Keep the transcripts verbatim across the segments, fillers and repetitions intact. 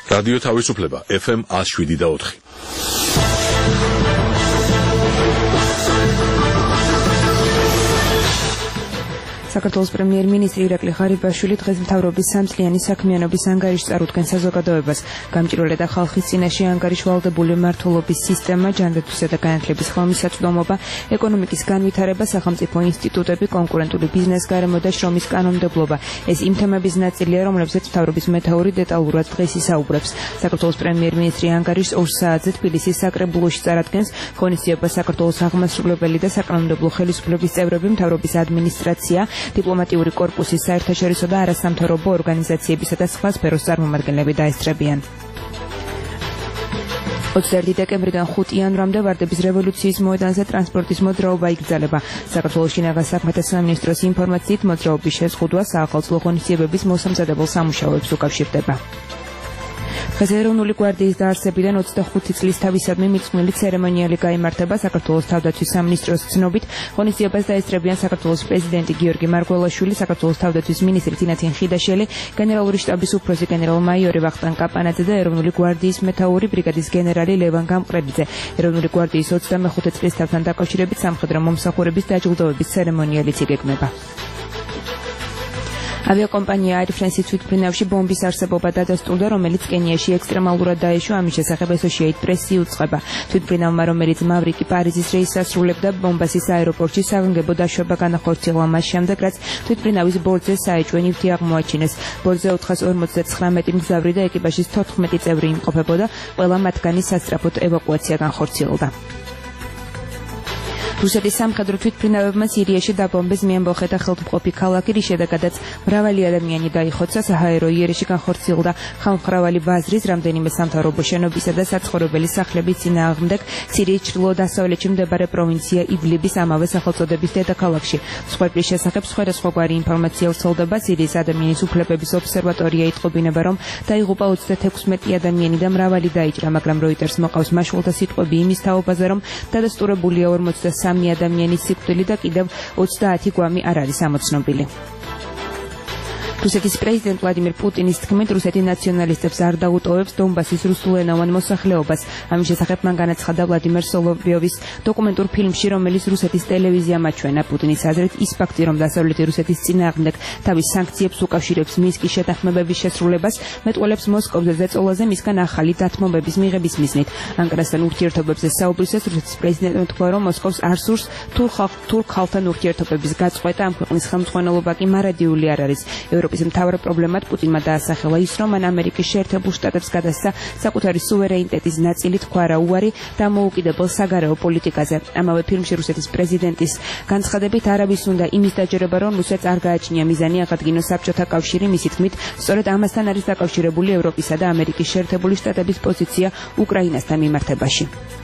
რადიო თავისუფლება ეფ ემ one oh seven და four. საქართველოს პრემიერ-მინისტრი ირაკლი ღარიბაშვილი დღეს მთავრობის სამწლიანი საქმიანობის ანგარიშს წარუდგენს საზოგადოებას. გამჭირვალე და ხალხის წინაშე ანგარიშ ვალდებული მმართველობის სისტემა, ჯანდაცვისა და განათლების ხელმისაწვდომობა, ეკონომიკის განვითარება, სახელმწიფო ინსტიტუტები, კონკურენტული ბიზნეს-გარემო და შრომის კანონმდებლობა. ეს იმ თემების ნაწილია, რომლებზეც მთავრობის მეთაური დეტალურად დღეს ისაუბრებს. საქართველოს პრემიერ-მინისტრი ანგარიშს ორ საათზე თბილისის საკრებულოში წარადგენს. ღონისძიება საქართველოს აღმასრულებელი და საკანონმდებლო ხელისუფლების წევრები, მთავრობის ადმინისტრაცია, დიპლომატიური კორპუსის, საერთაშორისო და არასამთავრობო ორგანიზაციებისა და სხვა სფეროს წარმომადგენლები დაესწრებიან. ოცდაერთი დეკემბრიდან ხუთი იანვრამდე ვარდების რევოლუციის მოედანზე ტრანსპორტის მოძრაობა იგრძელება. საქართველოს შინაგან საქმეთა სამინისტროს ინფორმაციით მოძრაობის შეზღუდვა საახალწლო ღონისძიებების მოსამზადებელ სამუშაოებს უკავშირდება. დღეს ეროვნული გვარდიის დაარსებიდან ოცდახუთი წლის თავისადმი მიძღვნილი ცერემონიალი გაიმართება. საქართველოს თავდაცვის სამინისტროს ცნობით ღონისძიებას დაესწრებიან საქართველოს პრეზიდენტი გიორგი მარგველაშვილი, საქართველოს თავდაცვის მინისტრი თინათინ ხიდაშელი, გენერალური შტაბის უფროსი გენერალ-მაიორი ვახტანგ კაპანაძე და ეროვნული გვარდიის მეთაური ბრიგადის გენერალი ლევან გამყრელიძე. ეროვნული გვარდიის ოცდამეხუთე წლისთავთან დაკავშირებით სამხედრო მომსახურების დაჯილდოების ცერემონიალიც იგეგმება. ავიაკომპანია Air France-ის თვითმფრინავში ბომბის არსებობა დადასტურდა, რომელიც კენიაში ექსტრემალურად დაეშვა. ამის შესახებ Associated Press იუწყება. თვითმფრინავმა, რომელიც მავრიკი პარიზის რეისს ასრულებდა, ბომბასის აეროპორტში საგანგებო დაშვება განახორციელა მას შემდეგ, რაც თვითმფრინავის ბორტზე საეჭვო ნივთი აღმოაჩინეს. ბორტზე ოთხას ორმოცდათხრამეტი მგზავრი და ეკიპაჟის თოთხმეტი წევრი იმყოფებოდა. ყველა მათგანი სასწრაფოდ ევაკუაცია განხორციელდა. რუსეთის სამხედრო თვითმფრინავებმა სირიაში დაბომბეს მიამბოხე და ხელმძღვანელი ქალაქი, რის შედეგადაც მრავალი ადამიანი დაიხოცა. საჰაერო იერიში განხორციელდა ხალხმრავალი ბაზრის, რამდენიმე სამთავრობო შენობისა და საცხოვრებელი სახლების წინააღმდეგ სირიის ჩრდილო-დასავლეთში მდებარე პროვინცია იდლიბის ამავე სახელწოდების დედაქალაქში. მსხვერპლის შესახებ სხვადასხვაგვარი ინფორმაცია ვრცელდება. სირიის ადამიანის უფლებების ობსერვატორია იტყობინება, რომ დაიღუპა ოცდათექვსმეტი ადამიანი და მრავალი დაიჭრა, მაგრამ როიტერს მოყავს მაშულთა სიტყვები იმის თაობაზე, რომ დადასტურებულია ორმოცდასამი ადამიანის სიკვდილი და კიდევ ოცდაათი გვამი არ არის ამოცნობილი. რუსეთის პრეზიდენტ ვლადიმირ პუტინის თქმით, რუსეთი ნაციონალისტებს არ დაუტოვებს დონბასის რუსულენოვან მოსახლეობას. ამის შესახებ მან განაცხადა ვლადიმერ სოლოვიოვის დოკუმენტურ ფილმში, რომელიც რუსეთის ტელევიზიამ აჩვენა. პუტინის აზრით, ის ფაქტი, რომ დასავლეთი რუსეთის წინააღმდეგ თავის სანქციებს უკავშირებს მინსკის შეთანხმებების შესრულებას, მეტყველებს მოსკოვზე ზეწოლაზე მისგან ახალი დათმობების მიღების მიზნით. ანკარასთან ურთიერთობებზე საუბრისას რუსეთის პრეზიდენტმა თქვა, რომ მოსკოვს არ სურს თურქ ხალხთან ურთიერთობების გაწყვეტა. ამ ქვეყნის ხელმძღვანელობა კი მარადიული არ არის. ევროპის მთავარ პრობლემად პუტინმა დაასახელა ის, რომ მან ამერიკის შეერთებულ შტატებს გადასცა საკუთარი სუვერენიტეტის ნაწილი, თქვა რა უარი დამოუკიდებელ საგარეო პოლიტიკაზე. ამავე ფილმში რუსეთის პრეზიდენტის განცხადებით არავის უნდა იმის დაჯერება, რომ რუსეთს არ გააჩნია მიზანი აღადგინოს საბჭოთა კავშირი. მისი თქმით, სწორედ ამასთან არის დაკავშირებული ევროპისა და ამერიკის შეერთებული შტატების პოზიცია უკრაინასთან მიმართებაში.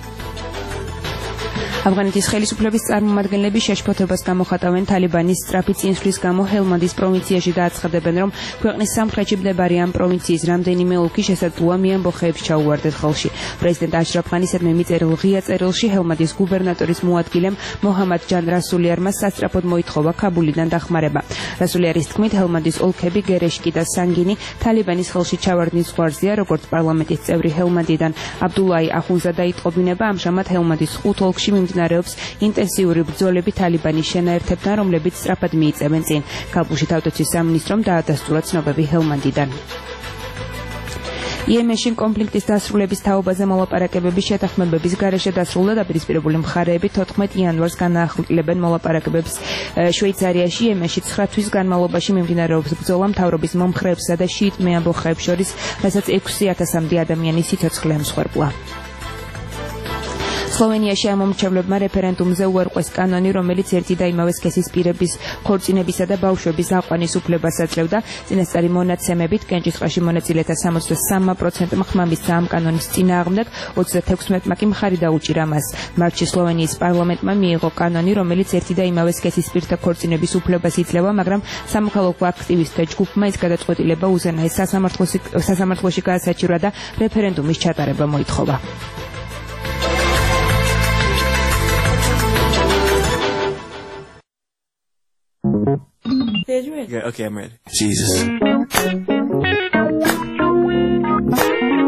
ავღანეთის ხელისუფლების წარმომადგენლები შეშფოთებას გამოხატავენ თალიბანის სწრაფი წინსვლის გამო ჰელმანდის პროვინციაში და აცხადებენ, რომ ქვეყნის სამხრეთში მდებარე ამ პროვინციის რამდენიმე ოლქი შესაძლოა მიამბოხეებს ჩაუვარდეთ ხელში. პრეზიდენტ აშრაფ ღანისადმი მიწერილ ღია წერილში ჰელმანდის გუბერნატორის მოადგილემ მოჰამად ჯან რასულიარმა სასწრაფოდ მოითხოვა ქაბულიდან დახმარება. რასულიარის თქმით, ჰელმანდის ოლქები გერეშკი და სანგინი თალიბანის ხელში ჩავარდნის ზღვარზეა, როგორც პარლამენტის წევრი ჰელმანდიდან აბდულაი ახუნზადა იტყობინება. ამჟამად ჰელმანდის ხუთ ოლქში მიმდინარეობს ინტენსიური ბრძოლები თალიბანის შენაერთებთან, რომლებიც სწრაფად მიიწევენ წინ. ქაბულში თავდაცვის სამინისტრომ დაადასტურა ცნობები ჰელმანდიდან. იემენში კონფლიქტის დასრულების თაობაზე მოლაპარაკებების შეთანხმებების გარეშე დასრულდა დაპირისპირებული მხარეები თოთხმეტ იანვარს განაახლებენ მოლაპარაკებებს შვეიცარიაში. იემენში ცხრა თვის განმავლობაში მიმდინარეობს ბრძოლა მთავრობის მომხრეებსა და შიიტ მეამბოხეებს შორის, რასაც ექვსი ათასამდე ადამიანის სიცოცხლე ამსხვერპლა. სლოვენიაში ამომრჩევლებმა რეფერენდუმზე უარყვეს კანონი, რომელიც ერთი და იმავე სქესის პირების ქორწინებისა და ბავშვების აყვანის უფლებას აძლევდა. წინასწარი მონაცემებით კენჭისყრაში მონაწილეთა სამოცდასამმა პროცენტმა ხმა მისცა ამ კანონის წინააღმდეგ, ოცდათექვსმეტმა კი მხარი დაუჭირა მას. მარტში სლოვენიის პარლამენტმა მიიღო კანონი, რომელიც ერთი და იმავე სქესის პირთა ქორწინების უფლებას იძლევა, მაგრამ სამოქალაქო აქტივისტთა ჯგუფმა ეს გადაწყვეტილება უზენაეს სასამართლოში გაასაჩივრა და რეფერენდუმის ჩატარება მოითხოვა. Are you ready? Okay, I'm ready. Jesus.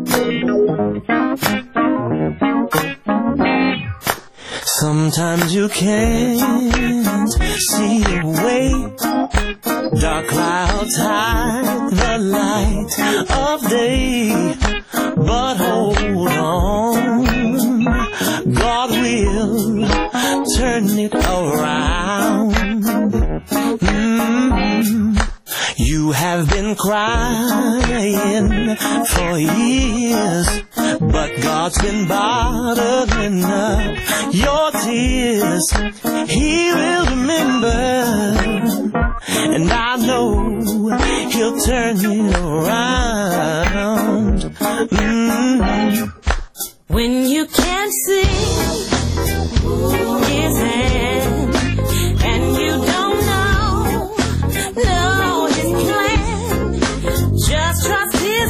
Sometimes you can't see a way. Dark clouds hide the light of day. But hold on, God will turn it around. Mm-hmm. You have been crying for years, but God's been bottling up your tears. He will remember, and I know He'll turn it around. Mm-hmm. When you can't see His hand, and you don't know, know His plan, just trust His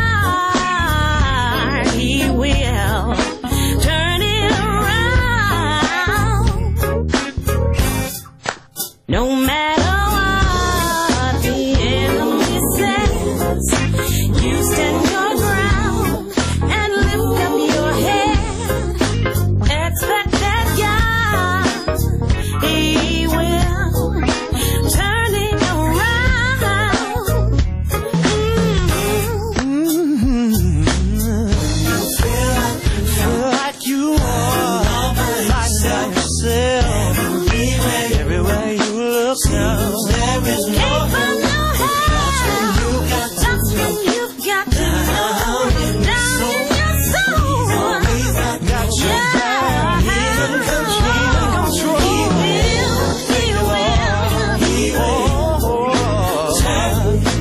heart. He will turn it around. No matter what the enemy says, you stand your ground and lift up your head. Expect that God, He will turn it around. Mm-hmm. You feel, feel like you are by yourself. Everywhere you look now, there is no Ain't but no help. That's when you've got to know, down in your soul. got you down. He's in control. He will, He will. Oh, turn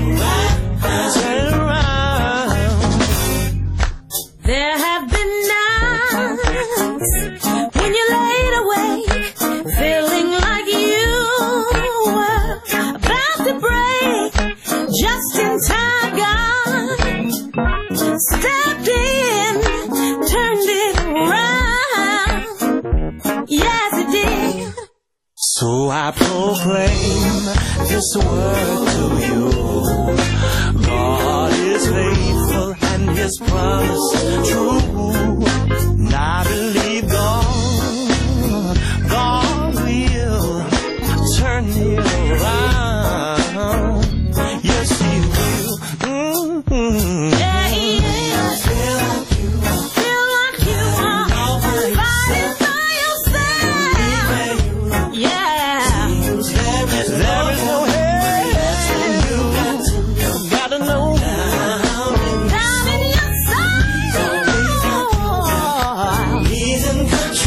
it around. There have been nights when you laid awake, feeling like you were about to break. Just in time, God stepped in, turned it around. Yes, He did. So I proclaim this word to you. God is faithful and His promise true. And I believe God, God will turn it around. Yes, He will. Mm-hmm. Yeah, He is. Feel like you are fighting by yourself. Yeah. There is no help. You gotta know Down in your soul. He's in control.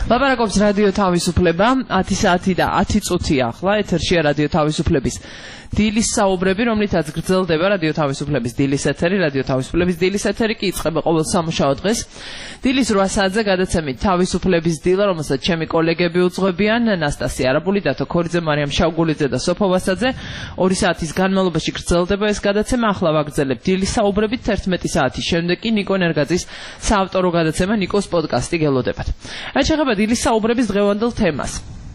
ლაპარაკობს რადიო თავისუფლება, ათი საათი და ათი წუთი ახლა ეთერშია რადიო თავისუფლების დილის საუბრები, რომლითაც გრძელდება რადიო თავისუფლების დილის ეთერი, რადიო თავისუფლების დილის ეთერი კი იწყება ყოველ სამუშაო დღეს. დილის რვა საათზე გადაცემით თავისუფლების დილა, რომელსაც ჩემი კოლეგები უძღვებიან, ნასტასია არაბული, დათო ქორიძე, მარიამ შავგულიძე და სოფო ვასაძე. ორი საათის განმავლობაში გრძელდება ეს გადაცემა, ახლა ვაგრძელებთ დილის საუბრებით თერთმეტი საათის შემდეგ კი ნიკო ნერგაძის საავტორო გადაცემა, ნიკოს პოდკასტი გელოდებათ. რაც შეეხება დილის საუბრების დღევანდელ თემას.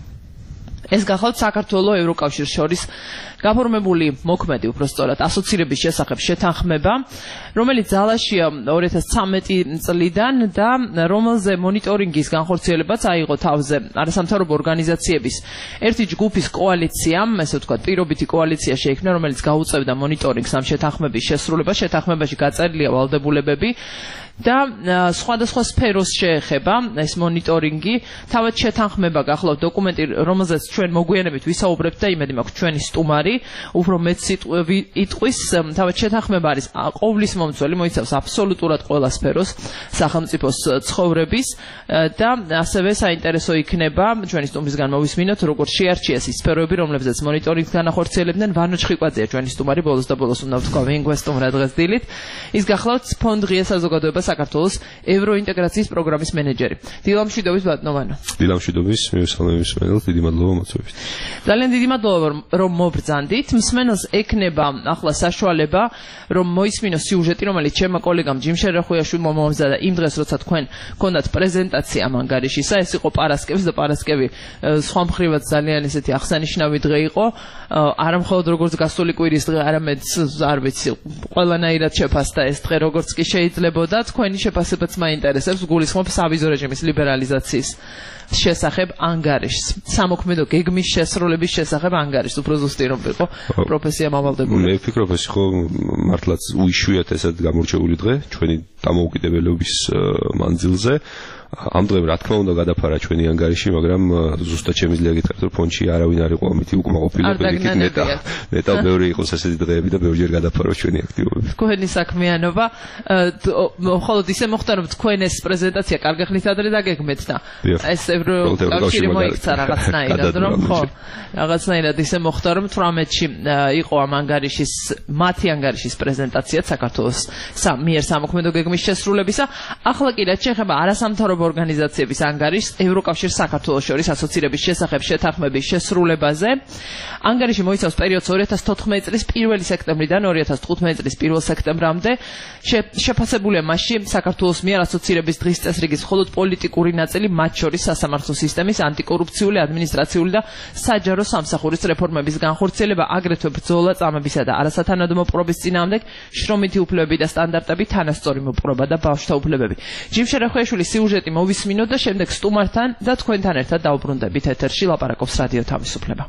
ეს გახლავთ საქართველოს ევროკავშირს შორის გაფორმებული მოქმედი უпростоრად ასოცირების შესახებ შეთანხმება, რომელიც ძალაშია ორი ათას ცხრამეტი წლიდან და რომელზე მონიტორინგის განხორციელებაც აიღო თავზე არასამთავრობო ორგანიზაციების ერთი ჯგუფის კოალიციამ, ესე ვთქვათ, პირობითი კოალიცია შეიქმნა, რომელიც გაუწევდა მონიტორინგს ამ შეთანხმების შესრულებას. შეთანხმებაში გაწერილია ვალდებულებები და სხვადასხვა სფეროს შეეხება ეს მონიტორინგი. თავად შეთანხმება გახლავთ დოკუმენტი, რომელზეც ჩვენ მოგვიანებით ვისაუბრებთ და იმედი მაქვს ჩვენი სტუმარი უფრო მეც იტყვის. თავად შეთანხმება არის ყოვლის მომცველი, მოიცავს აბსოლუტურად ყველა სფეროს სახელმწიფოს ცხოვრების და ასევე საინტერესო იქნება ჩვენი სტუმრისგან მოვისმინოთ, როგორც შეარჩიეს ის სფეროები, რომლებზეც მონიტორინგს განახორციელებდნენ. ვანო ჩხიკვაძეა ჩვენი სტუმარი, ბოლოს და ბოლოს უნდა ვთქვა, ვინ გვესტუმრა დღეს დილით. ის გახლავთ ფონდ ღია საზოგადოება საქართველოს ევროინტეგრაციის პროგრამის მენეჯერი. დილამშვიდობის ბატონო. დილამშვიდობის, მივესალმების მენელს, დიდი მადლობა მოწვევით. ძალიან დიდი მადლობა რომ მობრძანდით. მსმენელს ექნება ახლა საშუალება რომ მოისმინოს სიუჟეტი, რომელიც ჩემმა კოლეგამ ჯიმ შერეხუიაშვილმა მომზადა იმ დღეს, როცა თქვენ გქონდათ პრეზენტაცია ამ ანგარიშისა. ეს იყო პარასკევის და პარასკევი სხვა მხრივაც ძალიან ესეთი აღსანიშნავი დღე იყო. არა მხოლოდ როგორც გასული კვირის დღე, არამედ არ ვიცი, ყველანაირად შეფასდა ეს დღე, როგორც კი შეიძლებოდა. თქვენი შეფასებაც მაინტერესებს, გულისხმობ სავიზო რეჟიმის ლიბერალიზაციის შესახებ ანგარიშს. სამოქმედო გეგმის შესრულების შესახებ ანგარიშს. უფრო ზუსტი რომ ვიყო პროფესია მავალდებული. მე ვფიქრობ, ეს იყო მართლაც უიშვიათ ესეთ გამორჩეული დღე ჩვენი დამოუკიდებლობის მანძილზე. ამ დღემ რა თქმა უნდა გადაფარა ჩვენი ანგარიში, მაგრამ ზუსტად შემიძლია გითხრათ, რომ ფონდში არავინ არ იყო ამითი უკმაყოფილებელი, ნეტა ნეტა ბევრი იყო ესეთი დღეები და ბევრჯერ გადაფარა ჩვენი აქტივობები. თქვენი საქმიანობა, მხოლოდ ისე მოხდა, რომ თქვენ ეს პრეზენტაცია კარგი ხნით ადრე დაგეგმეთ და ეს ევროკავშირი მოიქცა რაღაცნაირად, რომ ხო, რაღაცნაირად ისე მოხდა, რომ თვრამეტში იყო ამ ანგარიშის, მათი ანგარიშის პრეზენტაციაც საქართველოს მიერ სამოქმედო გეგმის შესრულებისა. ახლა კი რაც შეეხება არასამთავრობო ორგანიზაციების ანგარიშს ევროკავშირს საქართველოს შორის ასოცირების შესახებ შეთანხმების შესრულებაზე. ანგარიში მოიცავს პერიოდს ორი ათას თოთხმეტი წლის პირველი სექტემბრიდან ორი ათას თხუთმეტი წლის პირველ სექტემბრამდე. შეფასებულია მასში საქართველოს მიერ ასოცირების დღის წესრიგის მხოლოდ პოლიტიკური ნაწილი, მათ შორის სასამართლო სისტემის, ანტიკორუფციული, ადმინისტრაციული და საჯარო სამსახურის რეფორმების განხორციელება, აგრეთვე ბრძოლა წამებისა და არასათანადო მოპყრობის წინააღმდეგ, შრომითი უფლებები და სტანდარტები, თანასწორი მოპყრობა და ბავშვთა უფლებები. ჯიმ შერეხუიაშვილის სიუჟეტი მოვისმინოთ და შემდეგ სტუმართან და თქვენთან ერთად დავუბრუნდებით ეთერში ლაპარაკობს რადიო თავისუფლება.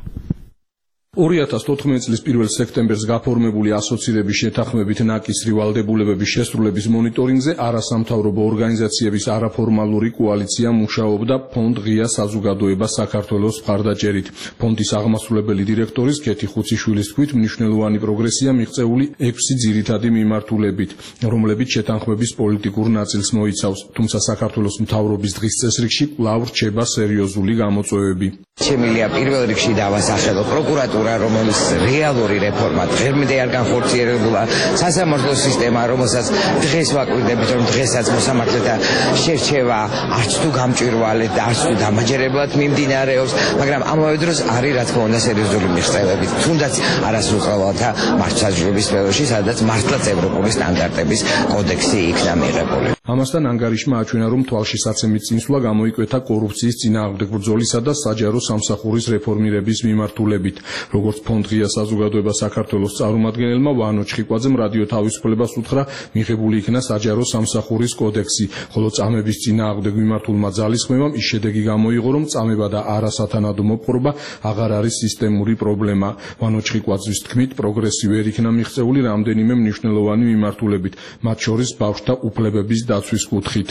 ორი ათას თოთხმეტი წლის პირველ სექტემბერს გაფორმებული ასოცირების შეთანხმებით ნაკისრი ვალდებულებების შესრულების მონიტორინგზე არასამთავრობო ორგანიზაციების არაფორმალური კოალიცია მუშაობდა ფონდ ღია საზოგადოება საქართველოს მხარდაჭერით. ფონდის აღმასრულებელი დირექტორის კეთი ხუციშვილის თქმით, მნიშვნელოვანი პროგრესია მიღწეული ექვსი ძირითადი მიმართულებით, რომლებიც შეთანხმების პოლიტიკურ ნაწილს მოიცავს. თუმცა საქართველოს მთავრობის დღის წესრიგში კვლავ რჩება სერიოზული გამოწვევები. შემიძლია პირველ რიგში დავასახელო პროკურატურა, რომელიც რეალური რეფორმა დღემდე არ განხორციელებულა, სასამართლო სისტემა, რომელსაც დღეს ვაკვირდებით, რომ დღესაც მოსამართლეთა შერჩევა არც თუ გამჭვირვალედ და არც თუ დამაჯერებლად მიმდინარეობს, მაგრამ ამავე დროს არის რა თქმა უნდა სერიოზული მიღწევები, თუნდაც არასრულყავალთა მართლმსაჯულების სფეროში, სადაც მართლაც ევროპული სტანდარტების კოდექსი იქნა მიღებული. ამასთან ანგარიშმა აჩვენა, რომ თვალშისაცემის წინსვლა გამოიკვეთა კორუფციის წინააღმდეგ ბრძოლისა და საჯარო სამსახურის რეფორმირების მიმართულებით. როგორც ფონდ ღია საზოგადოება საქართველოს წარმომადგენელმა ვანო ჩხიკვაძემ რადიო თავისუფლებას უთხრა, მიღებული იქნა საჯარო სამსახურის კოდექსი, ხოლო წამების წინააღმდეგ მიმართულმა ძალისხმევამ ის შედეგი გამოიღო, რომ წამება და არასათანადო მოპყრობა აღარ არის სისტემური პრობლემა. ვანო ჩხიკვაძის თქმით, პროგრესი ვერ იქნა მიღწეული რამდენიმე მნიშვნელოვანი მიმართულებით, მათ შორის ბავშვთა უფლებების დაცვის კუთხით.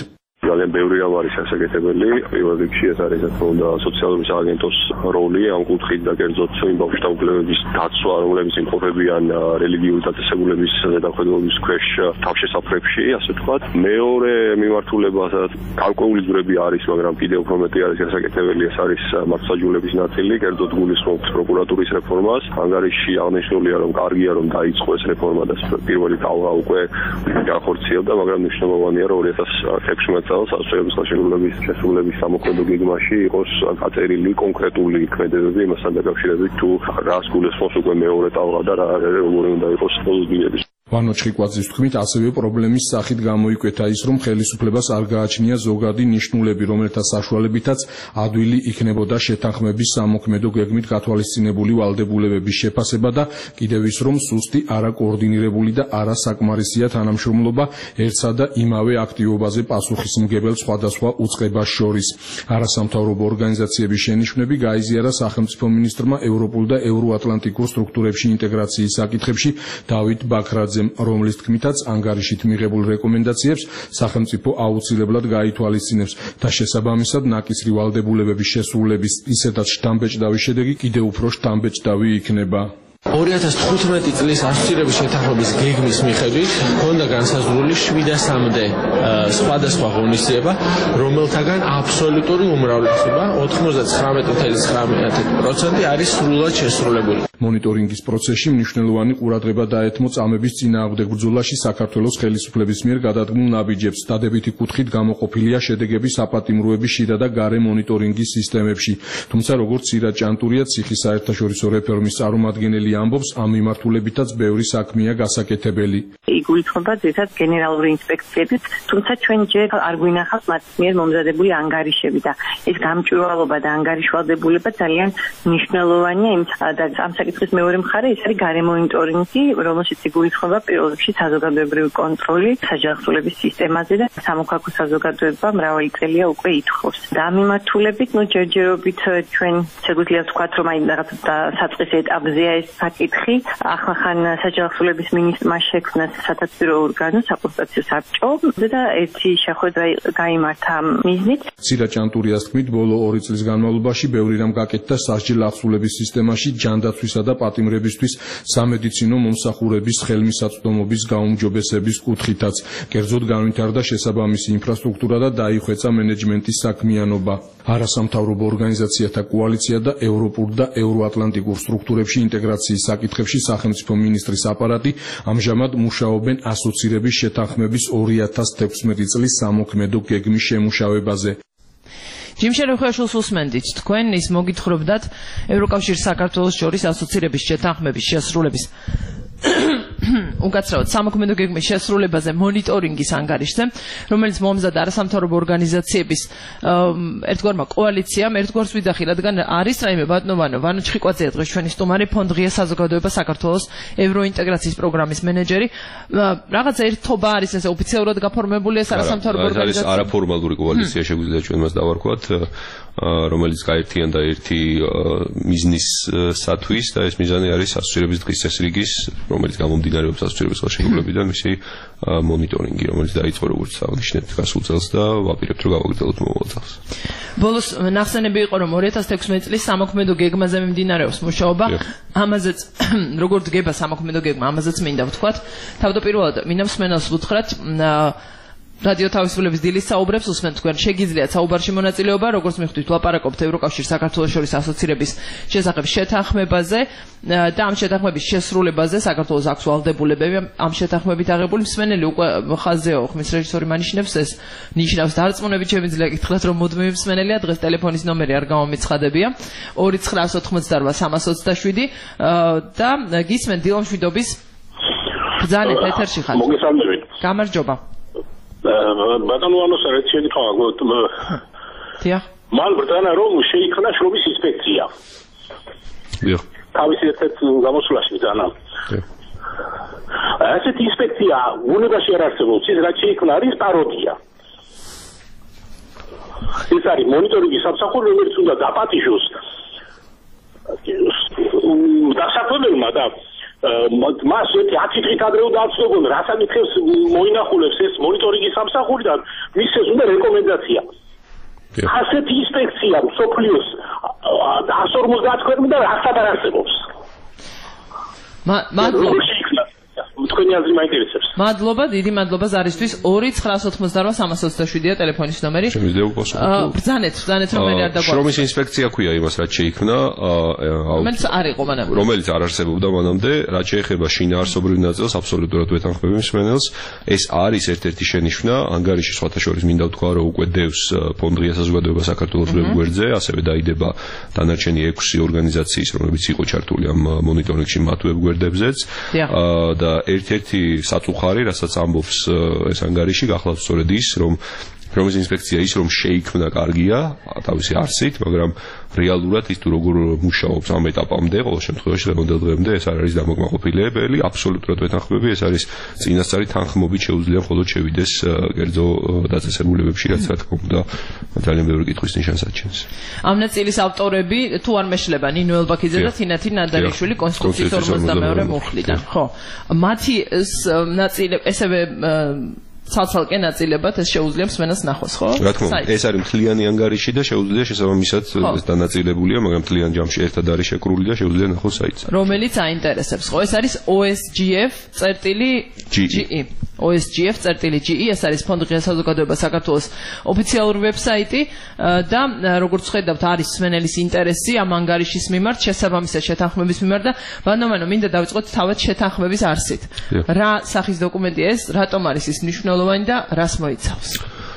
ძალიან ბევრი რამ არის ასაკეთებელი. პირველ რიგში ეს არის თქო და სოციალური სააგენტოს როლი ამ კუთხით და კერძოდ იმ ბავშვთა უფლებების დაცვა, რომლებიც იმყოფებიან რელიგიური დაწესებულების ზედამხედველობის ქვეშ თავშესაფრებში, ასე ვთქვათ. მეორე მიმართულება, სადაც გარკვეული ძვრები არის, მაგრამ კიდევ უფრო მეტი არის ასაკეთებელი, ეს არის მართლმსაჯულების ნაწილი, კერძოდ გულისხმობთ პროკურატურის რეფორმას. ანგარიში აღნიშნულია, რომ კარგია რომ დაიწყო ეს რეფორმა და პირველი თავა უკვე განხორციელდა, მაგრამ მნიშვნელოვანია, რომ ორი ათას ექვსმეტ წელს ასოების ხელშეკრულების შესრულების სამოქმედო გეგმაში იყოს გაწერილი კონკრეტული ქმედებები იმასთან დაკავშირებით, თუ რას გულისხმობს უკვე მეორე ტალღა და რა როგორი უნდა იყოს პოზიციები. ვანო ჩხიკვაძის თქმით, ასევე პრობლემის სახით გამოიკვეთა ის, რომ ხელისუფლებას არ გააჩნია ზოგადი ნიშნულები, რომელთა საშუალებითაც ადვილი იქნებოდა შეთანხმების სამოქმედო გეგმით გათვალისწინებული ვალდებულებების შეფასება და კიდევ ის, რომ სუსტი, არაკოორდინირებული და არასაკმარისია თანამშრომლობა ერთსა და იმავე აქტივობაზე პასუხისმგებელ სხვადასხვა უწყებას შორის. არასამთავრობო ორგანიზაციების შენიშვნები გაიზიარა სახელმწიფო მინისტრმა ევროპულ და ევროატლანტიკურ სტრუქტურებში ინტეგრაციის საკითხებში დავით ბაქრაძემ, რომლის თქმითაც ანგარიშით მიღებულ რეკომენდაციებს სახელმწიფო აუცილებლად გაითვალისწინებს და შესაბამისად ნაკისრი ვალდებულებების შესრულების ისედაც შთამბეჭდავი შედეგი კიდევ უფრო შთამბეჭდავი იქნება. ორი ათას თხუთმეტი წლის ასოცირების შეთანხმების გეგმის მიხედვით ჰქონდა განსაზღვრული შვიდასამდე სხვადასხვა ღონისძიება, რომელთაგან აბსოლუტური უმრავლესობა ოთხმოცდათხრამეტი წუთი ცხრამეტი პროცენტი არის სრულად შესრულებული. მონიტორინგის პროცესში მნიშვნელოვანი ყურადღება დაეთმო წამების წინააღმდეგ ბრძოლაში საქართველოს ხელისუფლების მიერ გადადგმულ ნაბიჯებს. დადებითი კუთხით გამოყოფილია შედეგები საპატიმროების შიდა და გარე მონიტორინგის სისტემებში. თუმცა როგორც სირაჯ ჭანტურია ციხის საერთაშორისო რეფორმის წარმომადგენელი ამბობს, ამ მიმართულებითაც ბევრი საქმეა გასაკეთებელი. იგულისხმება ძირითადად გენერალური ინსპექციებით, თუმცა ჩვენ ჯერ არ გვინახავს მათ მიერ მომზადებული ანგარიშები და ეს გამჭვირვალობა და ანგარიშვალდებულება ძალიან მნიშვნელოვანია იმ და ამ საკითხის მეორე მხარე ის არის გარე მონიტორინგი, რომელშიც იგულისხმება პირველ რიგში საზოგადოებრივი კონტროლი საჯანმრთელობის სისტემაზე და სამოქალაქო საზოგადოება მრავალი წელია უკვე ითხოვს. და ამ მიმართულებით, ნუ ჯერჯერობით ჩვენ შეგვიძლია ვთქვათ, რომ აი რაღაც საწყის ეტაპზეა ეს საკითხი. ახლა საჯანმრთელობის მინისტრმა შექმნა სათათბირო ორგანო, საკონსტიტუციო საბჭო და ერთი შეხვედრა გაიმართა მიზნით. სირაჯ ჭანტურიას თქმით, ბოლო ორი წლის განმავლობაში ბევრი რამ გაკეთდა სასჯელ ახსულების სისტემაში, ჯანდაცვისა და პატიმრებისთვის სამედიცინო მომსახურების ხელმისაწვდომობის გაუმჯობესების კუთხითაც. კერძოდ განვითარდა შესაბამისი ინფრასტრუქტურა და დაიხვეწა მენეჯმენტის საქმიანობა. არასამთავრობო ორგანიზაციათა კოალიცია და ევროპულ და ევროატლანტიკურ სტრუქტურებში ინტეგრაციის საკითხებში სახელმწიფო მინისტრის აპარატი ამჟამად მუშაობენ ასოცირების შეთანხმების ორი ათას თექვსმეტი წლის სამოქმედო გეგმის შემუშავებაზე. ჯიმ შერეხუაშვილს უსმენდით, თქვენ ის მოგითხრობდათ ევროკავშირის საქართველოს შორის ასოცირების შეთანხმების შესრულების უკაცრავად სამოქმედო გეგმის შესრულებაზე მონიტორინგის ანგარიშზე, რომელიც მომზადდა არასამთავრობო ორგანიზაციების ერთგვარმა კოალიციამ, ერთგვარს ვიძახი, რადგან არის რაიმე ბატონოვანო, ვანო ჩხიკვაძეა დღეს ჩვენი სტუმარი, ფონდ ღია საზოგადოება საქართველოს ევროინტეგრაციის პროგრამის მენეჯერი. რაღაცა ერთობა არის ესე ოფიციალურად გაფორმებული ეს არასამთავრობო ორგანიზაცია. არის არაფორმალური კოალიცია, შეგვიძლია ჩვენ მას დავარქვათ, რომელიც გაერთიანდა ერთი მიზნისათვის და ეს მიზანი არის ასოცირების დღის წესრიგის, რომელიც გამომდინარეობს ასოცირების ხელშეკრულებიდან, მისი მონიტორინგი, რომელიც დაიწყო როგორც აღნიშნეთ გასულ წელს და ვაპირებთ რომ გავაგრძელოთ მომავალ წელს. ბოლოს ნახსენები იყო რომ ორი ათას თექვსმეტი წლის სამოქმედო გეგმაზე მიმდინარეობს მუშაობა, ამაზეც როგორ დგება სამოქმედო გეგმა, ამაზეც მინდა ვთქვათ. თავდაპირველად მინდა მსმენელს ვუთხრათ, რადიო თავისუფლების დილის საუბრებს უსმენთ თქვენ. შეგიძლიათ საუბარში მონაწილეობა, როგორც მიხვდით, ვლაპარაკობთ ევროკავშირის საქართველოს შორის ასოცირების შესახებ შეთანხმებაზე და ამ შეთანხმების შესრულებაზე. საქართველოს აქვს ვალდებულებები ამ შეთანხმებით აღებული. მსმენელი უკვე ხაზეო, ხმის რეჟისორი მანიშნებს ეს ნიშნავს დარწმუნებით შემიძლია გითხრათ, რომ მუდმივი მსმენელია. დღეს ტელეფონის ნომერი არ გამომიცხადებია ორი ცხრაას ოთხმოცდარვა სამას ოცდაშვიდი და გისმენთ დილამშვიდობის ბრძანეთ ეთერში ხართ. მოგესალმებით. გამარჯობა. ბატონო სარეთ შეგითხოვა დიახ მან ბრტანა რომ შეიქმნა შრომის ინსპექცია დიახ თავისი ერთ-ერთ გამოსვლაში დანა ასეთი ინსპექცია უნივერსიტეტში არ არსებობს ის რაც შეიქმნა არის პაროდია ეს არის მონიტორინგის სამსახური რომელიც უნდა დაპატიჟოს დასაქმებელმა და მას ერთი ათი დღით ადრე უნდა აღწევონ, რასაკითხებს მოინახულებს ეს მონიტორინგის სამსახურიდან, მის ეს უნდა რეკომენდაცია. ასეთი ინსპექცია მსოფლიოს ათას ორმოცდაათ ქვეყნიდან რასაც არ არსებობს. მადლობა. თქვენი აზრი მაინტერესებს. მადლობა, დიდი მადლობა ზარისთვის. ორი ცხრაას ოცდაოთხ სამას ოცდაშვიდია ტელეფონის ნომერი. შემიძლია უპასუხო. ბრძანეთ, ბრძანეთ რომელი არ დაგვაქვს. შრომის ინსპექცია ქვია იმას, რაც შეიქმნა, რომელიც არ იყო მანამდე. რომელიც არ არსებობდა მანამდე, რაც შეეხება შინაარსობრივ ნაწილს, აბსოლუტურად ვეთანხმები მსმენელს. ეს არის ერთ-ერთი შენიშვნა, ანგარიში სხვათა შორის მინდა ვთქვა, რომ უკვე დევს ფონდ ღია საზოგადოება საქართველოს ვებგვერდზე, ასევე დაიდება დანარჩენი ექვსი ორგანიზაციის, რომლებიც იყო ჩართული ამ მონიტორინგში მათ ვებგვერდებზეც. და ერთ-ერთი საწუხარი, რასაც ამბობს ეს ანგარიში, გახლავთ სწორედ ის, რომ შრომის ინსპექცია ის რომ შეიქმნა კარგია თავისი არსით, მაგრამ რეალურად ის თუ როგორ მუშაობს ამ ეტაპამდე, ყოველ შემთხვევაში დღევანდელ დღემდე ეს არ არის დამოკმაყოფილებელი, აბსოლუტურად ვეთანხმები, ეს არის წინასწარი თანხმობით შეუძლია მხოლოდ შევიდეს კერძო დაწესებულებებში, რაც რა თქმა უნდა ძალიან ბევრი კითხვის ნიშანს აჩენს. ამ ნაწილის ავტორები თუ არ მეშლება ნინო ელბაქიძე და თინათი ნადარიშვილი კონსტიტუციის ორმოცდამეორე მუხლიდან, ხო? მათი ნაწილი ესევე ცალ-ცალკე ნაწილებად ეს შეუძლია მსმენელს ნახოს, ხო? რა თქმა უნდა, ეს არის მთლიანი ანგარიში და შეუძლია შესაბამისად ეს დანაწილებულია, მაგრამ მთლიან ჯამში ერთად არის შეკრული და შეუძლია ნახოს საიტზე. რომელიც აინტერესებს, ხო? ეს არის O S G F.G E. O S G F.G E, ეს არის ფონდ ღია საზოგადოება საქართველოს ოფიციალური ვებსაიტი და როგორც ხედავთ, არის მსმენელის ინტერესი ამ ანგარიშის მიმართ, შესაბამისად შეთანხმების მიმართ და ბანომანო მინდა დავიწყოთ თავად შეთანხმების არსით. რა სახის დოკუმენტია ეს, რატომ არის ის მნიშვნელოვანი და რას მოიცავს?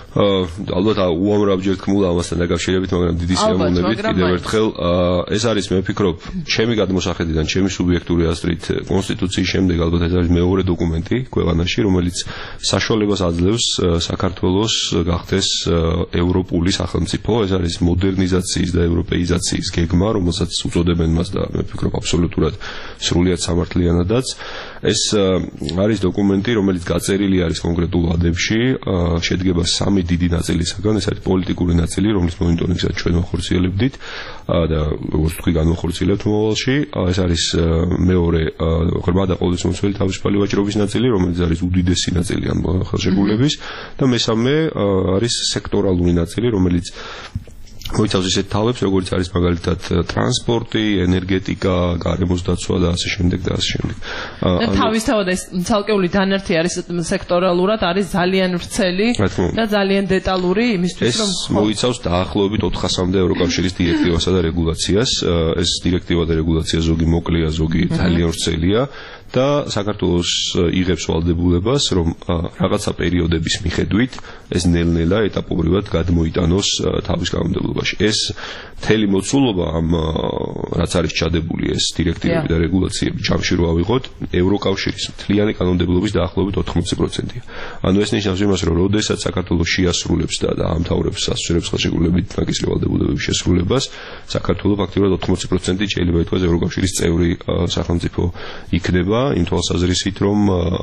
ალბათ უამრავჯერ თქმულა ამასთან დაკავშირებით, მაგრამ დიდი სიამოვნებით კიდევ ერთხელ ეს არის მე ვფიქრობ, ჩემი გადმოსახედიდან, ჩემი სუბიექტური აზრით, კონსტიტუციის შემდეგ ალბათ ეს არის მეორე დოკუმენტი ქვეყანაში, რომელიც საშუალებას აძლევს საქართველოს გახდეს ევროპული სახელმწიფო, ეს არის მოდერნიზაციის და ევროპეიზაციის გეგმა, რომელსაც უწოდებენ მას და მე ვფიქრობ აბსოლუტურად სრულიად სამართლიანადაც. ეს არის დოკუმენტი, რომელიც გაწერილი არის კონკრეტულ ვადებში, შედგება სამი დიდი ნაწილისაგან, ეს არის პოლიტიკური ნაწილი, რომლის მონიტორინგსაც ჩვენ ვახორციელებდით და როგორც თქვი განვახორციელებთ მომავალში, ეს არის მეორე ღრმა და ყოვლისმომცველი თავისუფალი ვაჭრობის ნაწილი, რომელიც არის უდიდესი ნაწილი ამ ხელშეკრულების და მესამე არის სექტორალური ნაწილი, რომელიც მოიცავს ისეთ თავებს, როგორც არის მაგალითად ტრანსპორტი, ენერგეტიკა, გარემოს დაცვა და ასე შემდეგ და ასე შემდეგ. და თავისთავად ეს ცალკეული დანართი არის სექტორალურად, არის ძალიან ვრცელი და ძალიან დეტალური იმისთვის, რომ ეს მოიცავს დაახლოებით ოთხასამდე ევროკავშირის დირექტივასა და რეგულაციას. ეს დირექტივა და რეგულაცია ზოგი მოკლეა, ზოგი ძალიან ვრცელია. და საქართველოს იღებს ვალდებულებას, რომ რაღაცა პერიოდების მიხედვით ეს ნელ-ნელა ეტაპობრივად გადმოიტანოს თავის კანონმდებლობაში. ეს მთელი მოცულობა ამ რაც არის ჩადებული ეს დირექტივები და რეგულაციები ჯამში რო ავიღოთ, ევროკავშირის მთლიანი კანონმდებლობის დაახლოებით ოთხმოცი პროცენტია. ანუ ეს ნიშნავს იმას, რომ როდესაც საქართველოს შეასრულებს და ამთავრებს სასწრებს ხელშეკრულებით ნაკისრი ვალდებულებების შესრულებას, საქართველოს ფაქტობრივად ოთხმოცი პროცენტი შეიძლება ითქვას ევროკავშირის წევრი სახელმწიფო იქნება. იმ თვალსაზრისით, რომ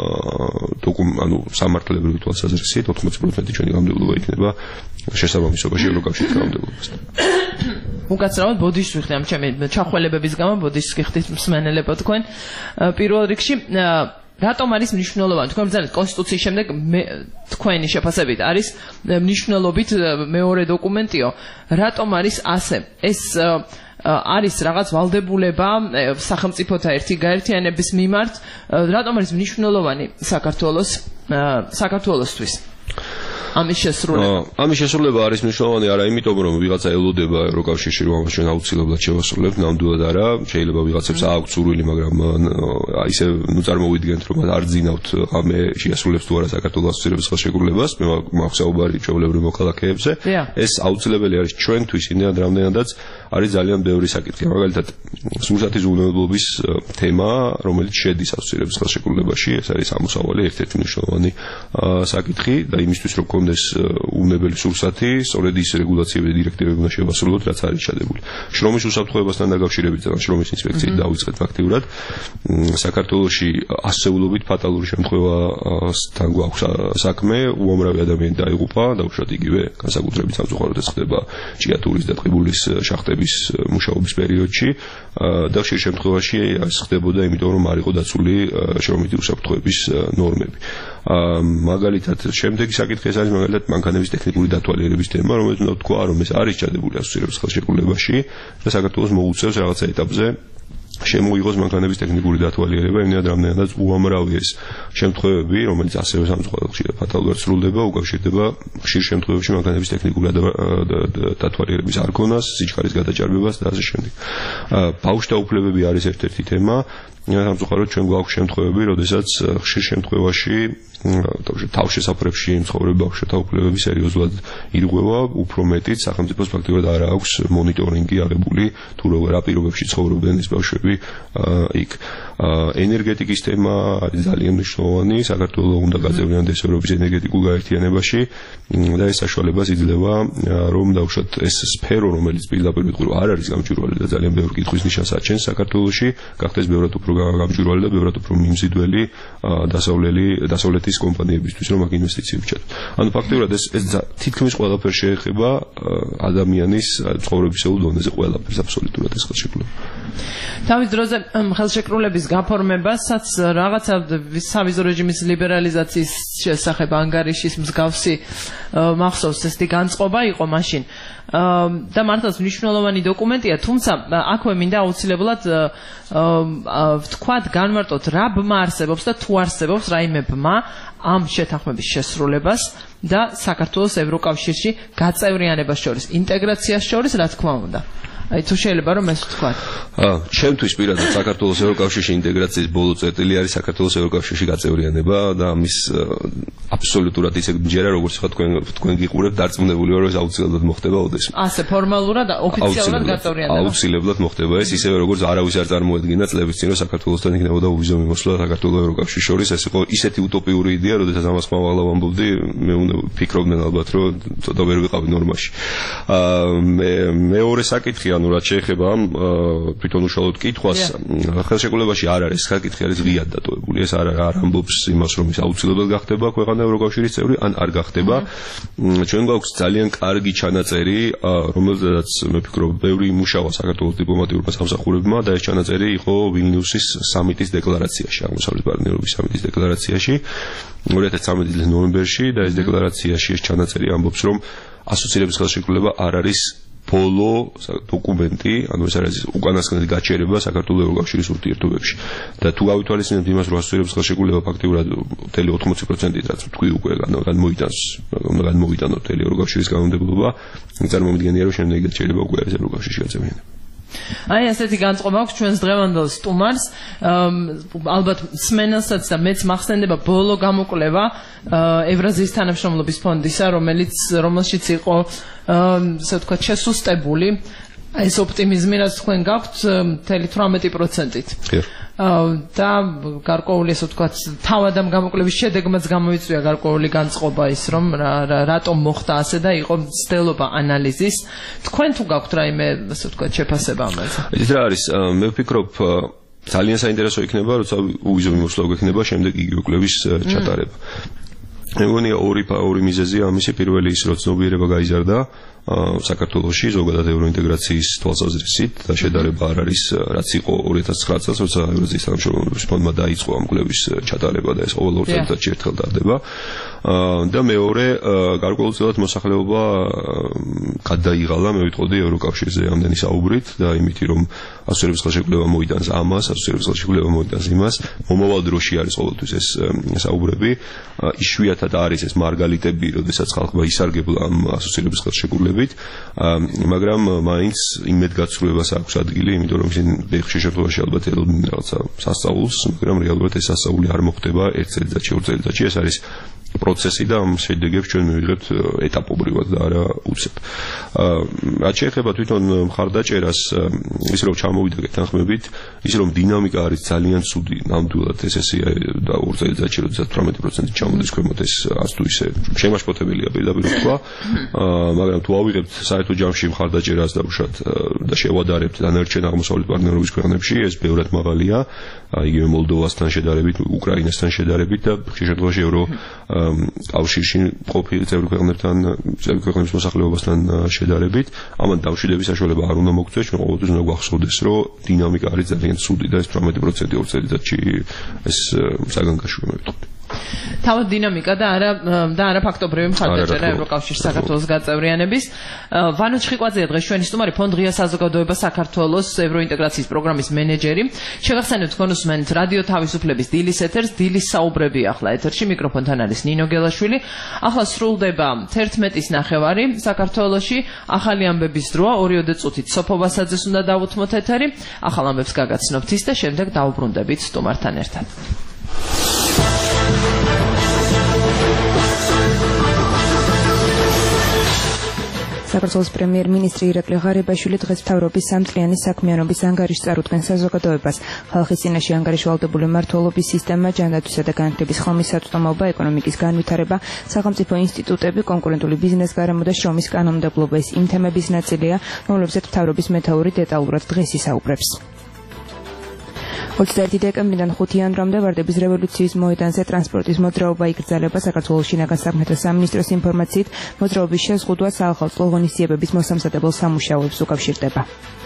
ანუ სამართლებრივი თვალსაზრისით ოთხმოცი პროცენტი ჩვენი კანონმდებლობა იქნება შესაბამისობაში ევროკავშირის კანონმდებლობასთან. უკაცრავად ბოდიშს ვიხდი ამ ჩემი ჩახველებების გამო, ბოდიშს გიხდით მსმენელებო თქვენ. პირველ რიგში რატომ არის მნიშვნელოვანი? თქვენ ბრძანეთ კონსტიტუციის შემდეგ თქვენი შეფასებით არის მნიშვნელობით მეორე დოკუმენტიო. რატომ არის ასე? ეს არის რაღაც ვალდებულება სახელმწიფოთა ერთი გაერთიანების მიმართ, რატომ არის მნიშვნელოვანი საქართველოს საქართველოსთვის ამის შესრულება? ამის შესრულება არის მნიშვნელოვანი არა იმიტომ, რომ ვიღაცა ელოდება ევროკავშირში, რომ ამას ჩვენ აუცილებლად შევასრულებთ, ნამდვილად არა, შეიძლება ვიღაცებს ააქვთ სურვილი, მაგრამ ისე ნუ წარმოვიდგენთ, რომ არ ძინავთ ღამე შეასრულებს თუ არა საქართველოს ასოცირების ხელშეკრულებას, მე მაქვს საუბარი ჩვეულებრივ მოქალაქეებზე. ეს აუცილებელი არის ჩვენთვის, იმდენად რამდენადაც არის ძალიან ბევრი საკითხი. მაგალითად, სურსათის უვნებლობის თემა, რომელიც შედის ასოცირების ხელშეკრულებაში, ეს არის ამოსავალი ერთ-ერთი მნიშვნელოვანი საკითხი და იმისთვის, რომ კონდეს უვნებელი სურსათი, სწორედ ის რეგულაციები და დირექტივები უნდა შევასრულოთ, რაც არის ჩადებული. შრომის უსაფრთხოებასთან დაკავშირებით და შრომის ინსპექციით დავიწყეთ ფაქტიურად. საქართველოში ასეულობით ფატალური შემთხვევასთან გვაქვს საქმე, უამრავი ადამიანი დაიღუპა, დაუშვათ იგივე განსაკუთრებით სამწუხაროდ ეს ხდება ჭიათურის და ტყიბულის შახტების კოლექტივების მუშაობის პერიოდში და ხშირ შემთხვევაში ეს ხდებოდა იმიტომ რომ არ იყო დაცული შრომითი უსაფრთხოების ნორმები. მაგალითად შემდეგი საკითხი ეს არის მაგალითად მანქანების ტექნიკური დათვალიერების თემა, რომელიც უნდა თქვა რომ ეს არის ჩადებული ასოცირების ხელშეკრულებაში და საქართველოს მოუწევს რაღაცა ეტაპზე შემოიღოს მანქანების ტექნიკური დათვალიერება, იმდენად რამდენადაც უამრავი ეს შემთხვევები, რომელიც ასევე სამწუხაროდ ხშირად ფატალურად სრულდება, უკავშირდება ხშირ შემთხვევებში მანქანების ტექნიკური დათვალიერების არ ქონას, სიჩქარის გადაჭარბებას და ასე შემდეგ. ბავშვთა უფლებები არის ერთ-ერთი თემა. სამწუხაროდ ჩვენ გვაქვს შემთხვევები, როდესაც ხშირ შემთხვევაში თავშესაფრებში მცხოვრები ბავშვთა უფლებები სერიოზულად ირღვევა, უფრო მეტიც სახელმწიფოს ფაქტობრივად არ აქვს მონიტორინგი აღებული თუ რა პირობებში ცხოვრობენ ეს ბავშვები იქ. ენერგეტიკის თემა არის ძალიან მნიშვნელოვანი, საქართველოს უნდა გაწევრიანდეს ევროპის ენერგეტიკულ გაერთიანებაში და ეს საშუალებას იძლევა რომ დაუშვათ ეს სფერო, რომელიც პირდაპირ ვიტყვი რომ არ არის გამჭვირვალე და ძალიან ბევრი კითხვის ნიშანს აჩენს საქართველოში, გახდეს ბევრად უფრო გამჭვირვალე და ბევრად უფრო მიმზიდველი დასავლელი დასავლეთის კომპანიებისთვის რომ აქ ინვესტიციები ჩადონ. ანუ ფაქტობრივად ეს ეს თითქმის ყველაფერს შეეხება ადამიანის ცხოვრებისეულ დონეზე ყველაფერს აბსოლუტურად ეს ხელშეკრულება. თავის დროზე ხელშეკრულების გაფორმებასაც რაღაცა სავიზო რეჟიმის ლიბერალიზაციის შესახებ ანგარიშის მსგავსი მახსოვს ესეთი განწყობა იყო მაშინ. და მართლაც მნიშვნელოვანი დოკუმენტია, თუმცა აქვე მინდა აუცილებლად ვთქვათ, განმარტოთ რა ბმა არსებობს და თუ არსებობს რაიმე ბმა ამ შეთანხმების შესრულებას და საქართველოს ევროკავშირში გაწევრიანებას შორის, ინტეგრაციას შორის, რა თქმა უნდა. აი თუ შეიძლება რომ ეს ვთქვათ. აა, ჩემთვის პირადად საქართველოს ევროკავშირში ინტეგრაციის ბოლო წერტილი არის საქართველოს ევროკავშირში გაწევრიანება და ამის აბსოლუტურად ისე მჯერა, როგორც ხა თქვენ თქვენ გიყურებთ, დარწმუნებული ვარ, რომ ეს აუცილებლად მოხდება ოდესმე. ასე ფორმალურად ოფიციალურად გაწევრიანება. აუცილებლად მოხდება ეს, ისევე როგორც არავის არ წარმოედგინა წლების წინ, რომ საქართველოსთან იქნებოდა უვიზო მიმოსვლა საქართველოს ევროკავშირის შორის, ეს იყო ისეთი утоპიური იდეა, როდესაც ამას ხმავალა ვამბობდი, მე უნდა ფიქრობდნენ ალბათ, რომ ცოტა ვერ ვიყავი ნორმაში. აა, მეორე საკითხი ანუ რაც შეეხება ამ თვითონ უშუალოდ კითხვას, ხელშეკრულებაში არ არის, საკითხი არის ღიად დატოვებული. ეს არ არ ამბობს იმას, რომ ის აუცილებლად გახდება ქვეყანა ევროკავშირის წევრი, ან არ გახდება. ჩვენ გვაქვს ძალიან კარგი ჩანაწერი, რომელზედაც მე ვფიქრობ, ბევრი იმუშავა საქართველოს დიპლომატიურმა სამსახურებმა და ეს ჩანაწერი იყო ვილნიუსის სამიტის დეკლარაციაში, აღმოსავლეთ პარტნიორობის სამიტის დეკლარაციაში ორი ათას ცხრამეტი წლის ნოემბერში და ეს დეკლარაციაში ეს ჩანაწერი ამბობს, რომ ასოცირების ხელშეკრულება არ არის ბოლო დოკუმენტი, ანუ ეს არის უკანასკნელი გაჩერება საქართველოს ევროკავშირის ურთიერთობებში. და თუ გავითვალისწინებთ იმას, რომ ასოცირების ხელშეკრულება ფაქტობრივად მთელი ოთხმოცი პროცენტით რაც თქვი უკვე განმოიტანს, უნდა განმოვიტანოს მთელი ევროკავშირის კანონმდებლობა, წარმომიდგენია, რომ შემდეგი გაჩერება უკვე არის ევროკავშირში გაწევრიანება. აი ასეთი განწყობა აქვს ჩვენს დღევანდელ სტუმარს, ალბათ სმენელსაც და მეც მახსენდება ბოლო გამოკვლევა ევრაზიის თანამშრომლობის ფონდისა, რომელიც რომელშიც იყო ასე ვთქვათ შესუსტებული ეს ოპტიმიზმი, რაც თქვენ გაქვთ მთელი თვრამეტი პროცენტით. და გარკვეული ასე ვთქვათ თავად ამ გამოკვლევის შედეგმაც გამოიწვია გარკვეული განწყობა ის რომ რატომ მოხდა ასე და იყო მცდელობა ანალიზის. თქვენ თუ გაქვთ რაიმე ასე ვთქვათ შეფასება ამაზე? ეს რა არის, მე ვფიქრობ ძალიან საინტერესო იქნება, როცა უვიზო მიმოსვლა გვექნება შემდეგ იგივე კვლევის ჩატარება. მე მგონია ორი ორი მიზეზია ამისი. პირველი ის, რომ ცნობიერება გაიზარდა საქართველოში ზოგადად ევროინტეგრაციის თვალსაზრისით და შედარება არ არის რაც იყო ორი ათას ცხრა წელს, როცა ევრაზიის თანამშრომლობის ფონდმა დაიწყო ამ კვლევის ჩატარება და ეს ყოველ ორ წელიწადში ერთხელ ტარდება. და მეორე, გარკვეულწილად მოსახლეობა გადაიღალა, მე ვიტყოდი ევროკავშირზე ამდენი საუბრით და იმითი რომ ასოცირების ხელშეკრულება მოიტანს ამას, ასოცირების ხელშეკრულება მოიტანს იმას, მომავალ დროში არის ყოველთვის ეს საუბრები. იშვიათად არის ეს მარგალიტები, როდესაც ხალხმა ისარგებლა ამ ასოცირების ხელშეკრულებით, მაგრამ მაინც იმედგაცრუებას აქვს ადგილი, იმიტომ რომ ისინი ხშირ შემთხვევაში ალბათ ელოდნენ რაღაცა სასწაულს, მაგრამ რეალურად ეს სასწაული არ მოხდება ერთ წელიწადში, ორ წელიწადში. ეს არის პროცესი და ამ შედეგებს ჩვენ მივიღებთ ეტაპობრივად და არა უცებ. რაც შეეხება თვითონ მხარდაჭერას, ის რომ ჩამოვიდა გეთანხმებით, ის რომ დინამიკა არის ძალიან ცუდი, ნამდვილად ეს ესეა და ორ წელიწადში როდესაც თვრამეტი პროცენტი ჩამოდის ქვემოთ, ეს არც თუ ისე შემაშფოთებელია პირდაპირ ვთქვა, მაგრამ თუ ავიღებთ საერთო ჯამში მხარდაჭერას და უშოთ და შევადარებთ დანარჩენ აღმოსავლეთ პარტნიორობის ქვეყნებში, ეს ბევრად მაღალია, იგივე მოლდოვასთან შედარებით, უკრაინასთან შედარებით და ხშირ შემთხვევაში ევრო კავშირში ყოფილი წევრი ქვეყნებთან, წევრი ქვეყნების მოსახლეობასთან შედარებით, ამან დამშვიდების საშუალება არ უნდა მოგწეს, ჩვენ ყოველთვის უნდა გვახსოვდეს, რომ დინამიკა არის ძალიან ცუდი და ეს თვრამეტი პროცენტი ორ წელიწადში ეს საგანგაშოა მე ვიტყვი. თავად დინამიკა და არა და არა ფაქტობრივი მხარდაჭერა ევროკავშირის საქართველოს გაწევრიანების. ვანო ჩხიკვაძეა დღეს ჩვენი სტუმარი, ფონდ ღია საზოგადოება საქართველოს ევროინტეგრაციის პროგრამის მენეჯერი. შეგახსენებთ თქვენ უსმენთ რადიო თავისუფლების დილის ეთერს, დილის საუბრები ახლა ეთერში, მიკროფონთან არის ნინო გელაშვილი. ახლა სრულდება თერთმეტის ნახევარი საქართველოში, ახალი ამბების დროა, ორიოდე წუთით სოფო ვასაძეს უნდა დავუთმოთ ეთერი. ახალ ამბებს გაგაცნობთ ის და შემდეგ დავუბრუნდებით სტუმართან ერთად. საქართველოს პრემიერ-მინისტრი ირაკლი ღარიბაშვილი დღეს მთავრობის სამწლიანი საქმიანობის ანგარიშს წარუდგენს საზოგადოებას. ხალხის წინაშე ანგარიშვალდებული მმართველობის სისტემა, ჯანდაცვისა და განათლების ხომისაწვდომობა, ეკონომიკის განვითარება, სახელმწიფო ინსტიტუტები, კონკურენტული ბიზნეს-გარემო და შრომის კანონმდებლობა ეს იმ თემების ნაწილია, რომლებზეც მთავრობის მეთაური დეტალურად დღეს ისაუბრებს. ოცდაერთი დეკემბრიდან ხუთი იანვრამდე ვარდების რევოლუციის მოედანზე ტრანსპორტის მოძრაობა იკრძალება. საქართველოს შინაგან საქმეთა სამინისტროს ინფორმაციით, მოძრაობის შეზღუდვა საახალწლო ღონისძიებების მოსამზადებელ სამუშაოებს უკავშირდება.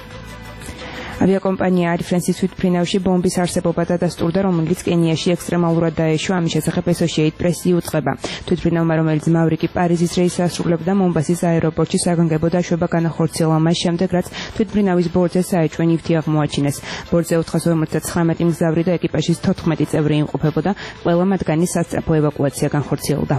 ავიაკომპანია Air France-ის თვითმფრინავში ბომბის არსებობა დადასტურდა, რომელიც კენიაში ექსტრემალურად დაეშვა. ამის შესახებ Associated Press იუწყება. თვითმფრინავმა, რომელიც მავრიკი პარიზის რეისს ასრულებდა, მომბასის აეროპორტში საგანგებო დაშვება განახორციელა მას შემდეგ, რაც თვითმფრინავის ბორტზე საეჭვე ნივთი აღმოაჩინეს. ბორტზე ოთხას ორმოცდათხრამეტი მგზავრი და ეკიპაჟის თოთხმეტი წევრი იმყოფებოდა. ყველა მათგანი სასწრაფო ევაკუაცია განხორციელდა.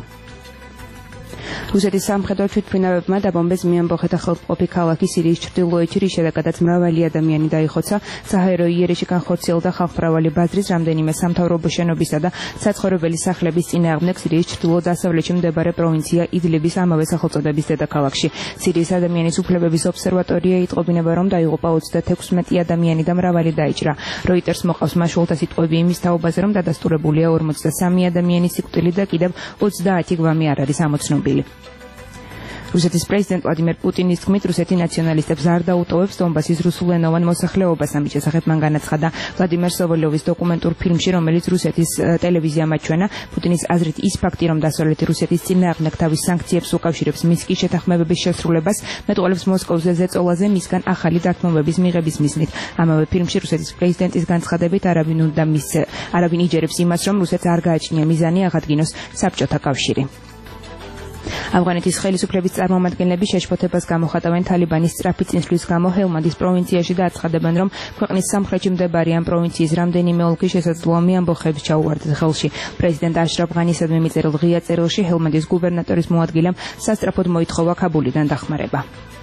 რუსეთის სამხედრო თვითმფრინავებმა დაბომბეს მიამბოხეთა ხელმყოფი ქალაქი სირიის ჩრდილოეთში, რის შედეგადაც მრავალი ადამიანი დაიხოცა. საჰაერო იერეში განხორციელდა ხალხმრავალი ბაზრის, რამდენიმე სამთავრობო შენობისა და საცხოვრებელი სახლების წინააღმდეგ სირიის ჩრდილო-დასავლეთში მდებარე პროვინცია იდლიბის ამავე სახელწოდების დედაქალაქში. სირიის ადამიანის უფლებების ობსერვატორია იტყობინება, რომ დაიღუპა ოცდათექვსმეტი ადამიანი და მრავალი დაიჭრა. როიტერს მოყავს მაშულთა სიტყვები იმის თაობაზე, რომ დადასტურებულია ორმოცდასამი ადამიანის სიკვდილი და კიდევ ოცდაათი გვამი არ არის ამოცნობილი. რუსეთის პრეზიდენტ ვლადიმერ პუტინის თქმით, რუსეთი ნაციონალისტებს არ დაუტოვებს დონბასის რუსულენოვან მოსახლეობას. ამის შესახებ მან განაცხადა ვლადიმერ სოველოვის დოკუმენტურ ფილმში, რომელიც რუსეთის ტელევიზიამ აჩვენა. პუტინის აზრით ის ფაქტი, რომ დასავლეთი რუსეთის წინააღმდეგ თავის სანქციებს უკავშირებს მინსკის შეთანხმებების შესრულებას, მეტყველებს მოსკოვზე ზეწოლაზე მისგან ახალი დართმობების მიღების მიზნით. ამავე ფილმში რუსეთის პრეზიდენტის განცხადებით არავინ უნდა მისცე, არავინ იჯერებს იმას, რომ რუსეთს არ გააჩნია მიზანი აღადგინოს საბჭოთა კავშირი. ავღანეთის ხელისუფლების წარმომადგენლები შეშფოთებას გამოხატავენ თალიბანის სწრაფი წინსვლის გამო ჰელმანდის პროვინციაში და აცხადებენ, რომ ქვეყნის სამხრეთში მდებარე ამ პროვინციის რამდენიმე ოლქი შესაძლოა ამბოხებს ჩაუვარდეთ ხელში. პრეზიდენტ აშრაფ ღანისადმი მიწერილ ღია წერილში ჰელმანდის გუბერნატორის მოადგილემ სასწრაფოდ მოითხოვა ქაბულიდან დახმარება.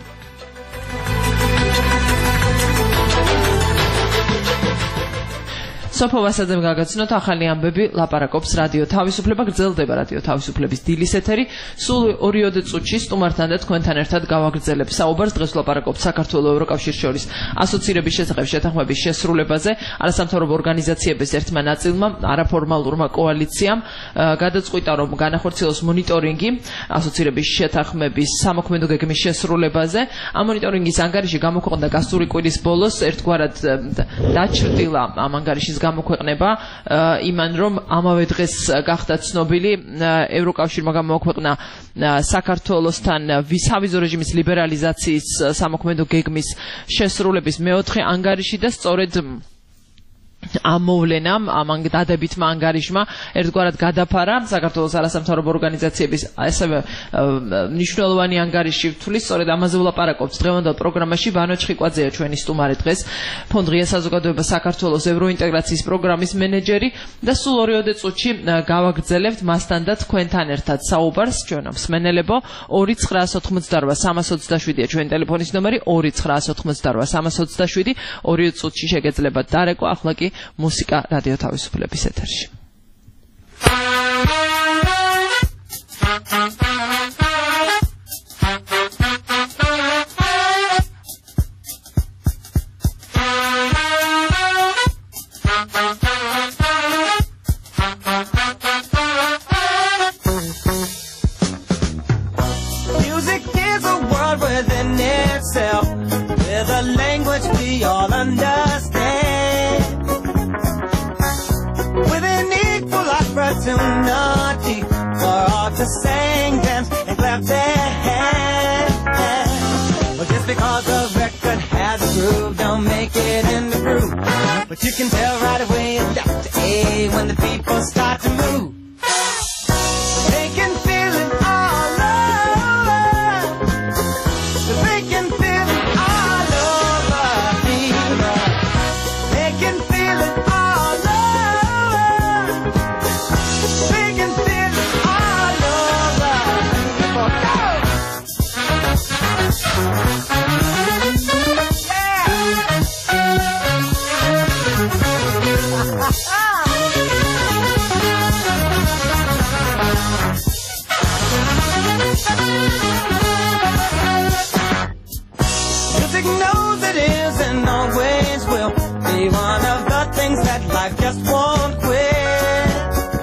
სოფო ვასაძემ გაგაცნოთ ახალი ამბები, ლაპარაკობს რადიო თავისუფლება, გრძელდება რადიო თავისუფლების დილის ეთერი. სულ ორიოდე წუთში სტუმართან და თქვენთან ერთად გავაგრძელებ საუბარს. დღეს ვლაპარაკობთ საქართველოს ევროკავშირის შორის ასოცირების შესახებ შეთანხმების შესრულებაზე. არასამთავრობო ორგანიზაციების ერთმა ნაწილმა, არაფორმალურმა კოალიციამ გადაწყვიტა, რომ განახორციელოს მონიტორინგი ასოცირების შეთანხმების სამოქმედო გეგმის შესრულებაზე. ამ მონიტორინგის ანგარიში გამოქვეყნდა გასული კვირის ბოლოს, ერთგვარად დაჩრდილა ამ ანგარიშის გამოქვეყნება იმან, რომ ამავე დღეს გახდა ცნობილი ევროკავშირმა გამოაქვეყნა საქართველოსთან ვიზავიზო რეჟიმის ლიბერალიზაციის სამოქმედო გეგმის შესრულების მეოთხე ანგარიში და სწორედ ამ მოვლენამ, ამ დადებითმა ანგარიშმა ერთგვარად გადაფარა საქართველოს არასამთავრობო ორგანიზაციების ასევე მნიშვნელოვანი ანგარიში ვთვლის. სწორედ ამაზე ვლაპარაკობთ დღევანდელ პროგრამაში. ვანო ჩხიკვაძეა ჩვენი სტუმარი დღეს, ფონდ ღია საზოგადოება საქართველოს ევროინტეგრაციის პროგრამის მენეჯერი და სულ ორიოდე წუთში გავაგრძელებთ მასთან და თქვენთან ერთად საუბარს. ჩვენო მსმენელებო, ორი ცხრაას ოთხმოცდარვა სამას ოცდაშვიდია ჩვენი ტელეფონის ნომერი, ორი ცხრაას ოთხმოცდარვა სამას ოცდაშვიდი. ორიოდე წუთში შეგეძლებათ დარეკვა, ახლა კი მუსიკა რადიო თავისუფლების ეთერში. Music is a world within itself, with a language we all understand. With an equal opportunity for all. to sing, dance, and clap their hands. Well, just because the record has a groove, don't make it in the groove. But you can tell right away it's Doctor A when the people start to move. They can feel it all over. They can feel it all over, fever. They can feel it all over. They can feel it all over, fever. Go! Music knows it is and always will be one of the things that life just won't quit.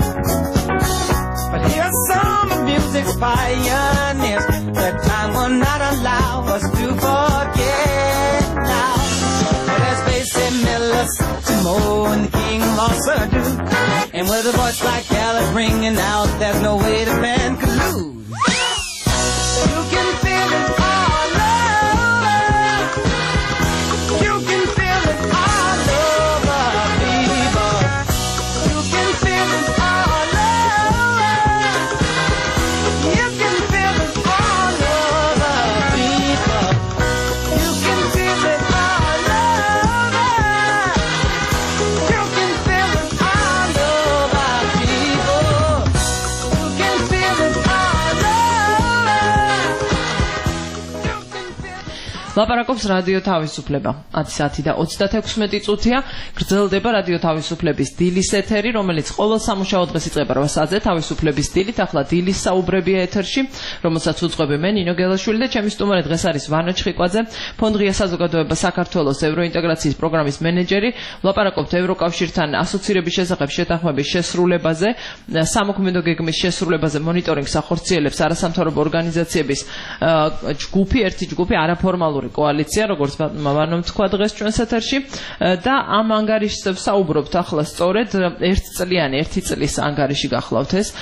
But here are some of music's pioneers that time will not allow us to forget now. Well, there's Basie Miller, Timo, and the King of all Sir Duke. And with a voice like Alice ringing out, there's no way the band could lose. You can feel it all over. You can feel it all over, people. You can feel it all over. You can feel it all over, people. You can feel it all over. You can feel it all over, people. You can feel it all over. ლაპარაკობს რადიო თავისუფლება. ათი საათი და ოცდათექვსმეტი წუთია. გრძელდება რადიო თავისუფლების დილის ეთერი, რომელიც ყოველ სამუშაო დღეს იწყება რვა საათზე თავისუფლების დილით. ახლა დილის საუბრებია ეთერში, რომელსაც უძღვები მე ნინო გელაშვილი და ჩემი სტუმარი დღეს არის ვანო ჩხიკვაძე, ფონდ-ღია საზოგადოება საქართველოს ევროინტეგრაციის პროგრამის მენეჯერი. ლაპარაკობთ ევროკავშირთან ასოცირების შესახებ შეთანხმების შესრულებაზე, სამოქმედო გეგმის შესრულებაზე, მონიტორინგს ახორციელებს არასამთავრობო ორგანიზაციების ჯგუფი, ერთი ჯგუფი არაფორმალური კოალიცია, როგორც ვანომ თქვა დღეს ჩვენს ეთერში და ამ ანგარიშს საუბრობთ ახლა სწორედ ერთწლიანი, ერთი წლის ანგარიში გახლავთ ეს.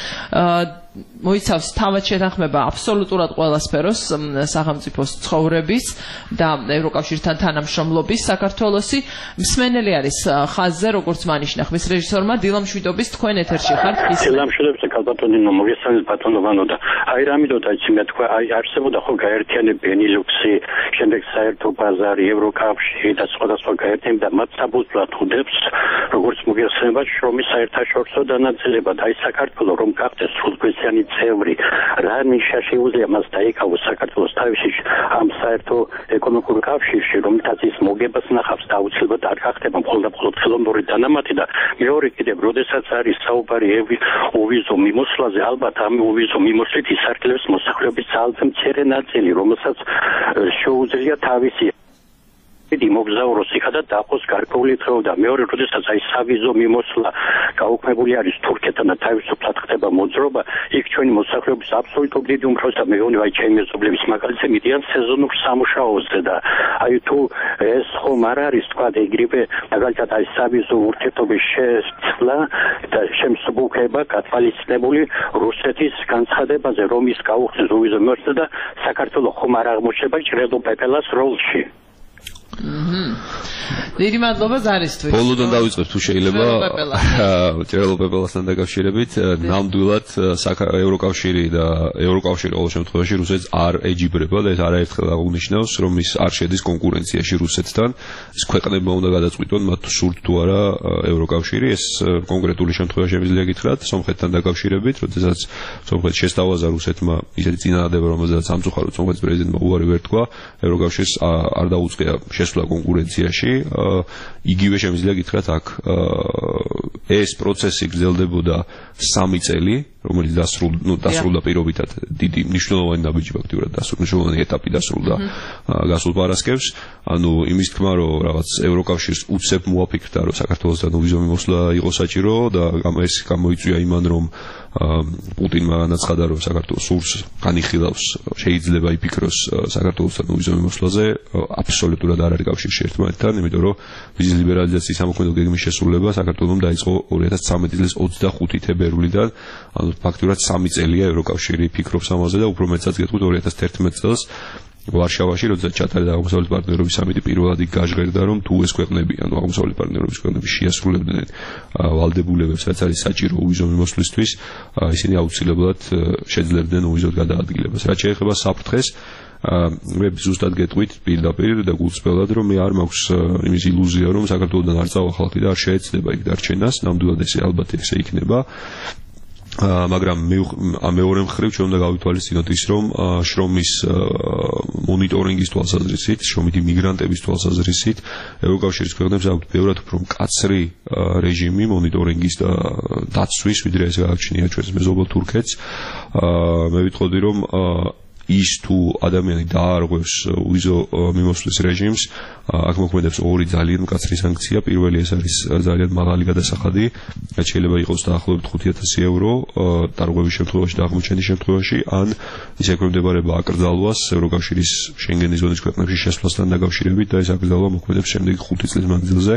მოიცავს თავად შეთანხმება აბსოლუტურად ყველა სფეროს სახელმწიფოს ცხოვრების და ევროკავშირთან თანამშრომლობის საქართველოსი. მსმენელი არის ხაზზე, როგორც მანიშნა ხმის რეჟისორმა დილა მშვიდობის, თქვენ ეთერში ხართ. დილა მშვიდობის კალბატონინო მოგესალმებით ბატონო ვანო და აი რამიდოთ აი მე თქვა აი არსებობდა ხო გაერთიანება ბენილუქსი, შემდეგ საერთო ბაზარი, ევროკავშირი და სხვადასხვა გაერთიანება და მათ საბუთლად ხვდებს როგორც მოგესალმებით შრომის საერთაშორისო დანაწილება და აი საქართველოს რომ გახდეს სრულგვესიანი წევრი, რა ნიშნა შეუძლია მას დაიკავოს საქართველოს თავში ამ საერთო ეკონომიკურ კავშირში, რომელთაც ის მოგებას ნახავს და აუცილებლად არ გახდება მხოლოდ და მხოლოდ ხელოვნური დანამატი და მეორე კიდევ, როდესაც არის საუბარი უვიზო მიმოსვლაზე, ალბათ ამ უვიზო მიმოსვლით ისარგებლებს მოსახლეობის ძალზე მცირე ნაწილი, რომელსაც შეუძლია თავისი დიდი მოგზაუროს იქა და დაყოს გარკვეული დღეო და მეორე როდესაც აი სავიზო მიმოსვლა გაუქმებული არის თურქეთთან და თავისუფლად ხდება მოძრობა, იქ ჩვენი მოსახლეობის აბსოლუტურად დიდი უმრავლესობა და მე ვონი აი ჩემი მეზობლების მაგალითზე მიდიან სეზონურ სამუშაოზე და აი თუ ეს ხომ არ არის თქვა ეგრევე მაგალითად აი სავიზო ურთიერთობის შეცვლა და შემსუბუქება გათვალისწინებული რუსეთის განცხადებაზე, რომ ის გაუხსნის უვიზო მიმოსვლა და საქართველოს ხომ არ აღმოჩნდება ჭრელო პეპელას როლში. დიდი მადლობა ზარისთვის. ბოლოდან დავიწყებ თუ შეიძლება ჭრელო პეპელასთან დაკავშირებით, ნამდვილად ევროკავშირი და ევროკავშირი ყოველ შემთხვევაში რუსეთს არ ეჯიბრება და ეს არაერთხელ აღნიშნავს, რომ ის არ შედის კონკურენციაში რუსეთთან. ეს ქვეყნებმა უნდა გადაწყვიტონ მათ სურთ თუ არა ევროკავშირი, ეს კონკრეტული შემთხვევა შემიძლია გითხრათ სომხეთთან დაკავშირებით, როდესაც სომხეთს შესთავაზა რუსეთმა ისეთი წინადადება, რომელზეც სამწუხაროდ სომხეთის პრეზიდენტმა უარი ვერ თქვა, ევროკავშირს არ დაუწყია შესვლა კონკურენციაში. იგივე შემიძლია გითხრათ აქ ეს პროცესი გრძელდებოდა სამი წელი, რომელიც დასრულ, ну, დასრულდა პირობითად დიდი მნიშვნელოვანი ნაბიჯი ფაქტიურად დასრულდა, მნიშვნელოვანი ეტაპი დასრულდა გასულ პარასკევს. ანუ იმის თქმა, რომ რაღაც ევროკავშირს უცებ მოაფიქრდა, რომ საქართველოსთან უვიზო მიმოსვლა იყო საჭირო და ეს გამოიწვია იმან, რომ პუტინმა განაცხადა, რომ საქართველოს სურს განიხილავს, შეიძლება იფიქროს საქართველოსთან უვიზო მიმოსვლაზე, აბსოლუტურად არ არის კავშირში ერთმანეთთან, იმიტომ რომ ვიზის ლიბერალიზაციის სამოქმედო გეგმის შესრულება საქართველოს დაიწყო ორი ათას ცხრამეტი წლის ოცდახუთი თებერვლიდან, ანუ ფაქტურად სამი წელია ევროკავშირი ფიქრობს ამაზე და უფრო მეცაც გეტყვით ორი ათას თერთმეტ წელს ვარშავაში, როდესაც ჩატარდა აღმოსავლეთ პარტნიორობის სამიტი, პირველად იქ გაჟღერდა, რომ თუ ეს ქვეყნები, ანუ აღმოსავლეთ პარტნიორობის ქვეყნები შეასრულებდნენ ვალდებულებებს, რაც არის საჭირო უვიზო მიმოსვლისთვის, ისინი აუცილებლად შეძლებდნენ უვიზოდ გადაადგილებას. რაც შეეხება საფრთხეს, მე ზუსტად გეტყვით პირდაპირ და გულწრფელად, რომ მე არ მაქვს იმის ილუზია, რომ საქართველოსთან არ წავა ხალხი და არ შეეცდება იქ დარჩენას, ნამდვილად ესე ალბათ ესე იქნება. მაგრამ მეორე მხრივ ჩვენ უნდა გავითვალისწინოთ ის, რომ შრომის მონიტორინგის თვალსაზრისით, შრომით იმიგრანტების თვალსაზრისით, ევროკავშირის ქვეყნებს აქვთ ბევრად უფრო მკაცრი რეჟიმი მონიტორინგის და დაცვის, ვიდრე ეს გააჩნია ჩვენს მეზობელ თურქეთს. მე ვიტყოდი, რომ ის თუ ადამიანი დაარღვევს უვიზო მიმოსვლის რეჟიმს, აქ მოქმედებს ორი ძალიან მკაცრი სანქცია. პირველი ეს არის ძალიან მაღალი გადასახადი, რაც შეიძლება იყოს დაახლოებით ხუთი ათასი ევრო დარღვევის შემთხვევაში და აღმოჩენის შემთხვევაში, ან ის ექვემდებარება აკრძალვას ევროკავშირის შენგენის ზონის ქვეყნებში შესვლასთან დაკავშირებით და ეს აკრძალვა მოქმედებს შემდეგი ხუთი წლის მანძილზე.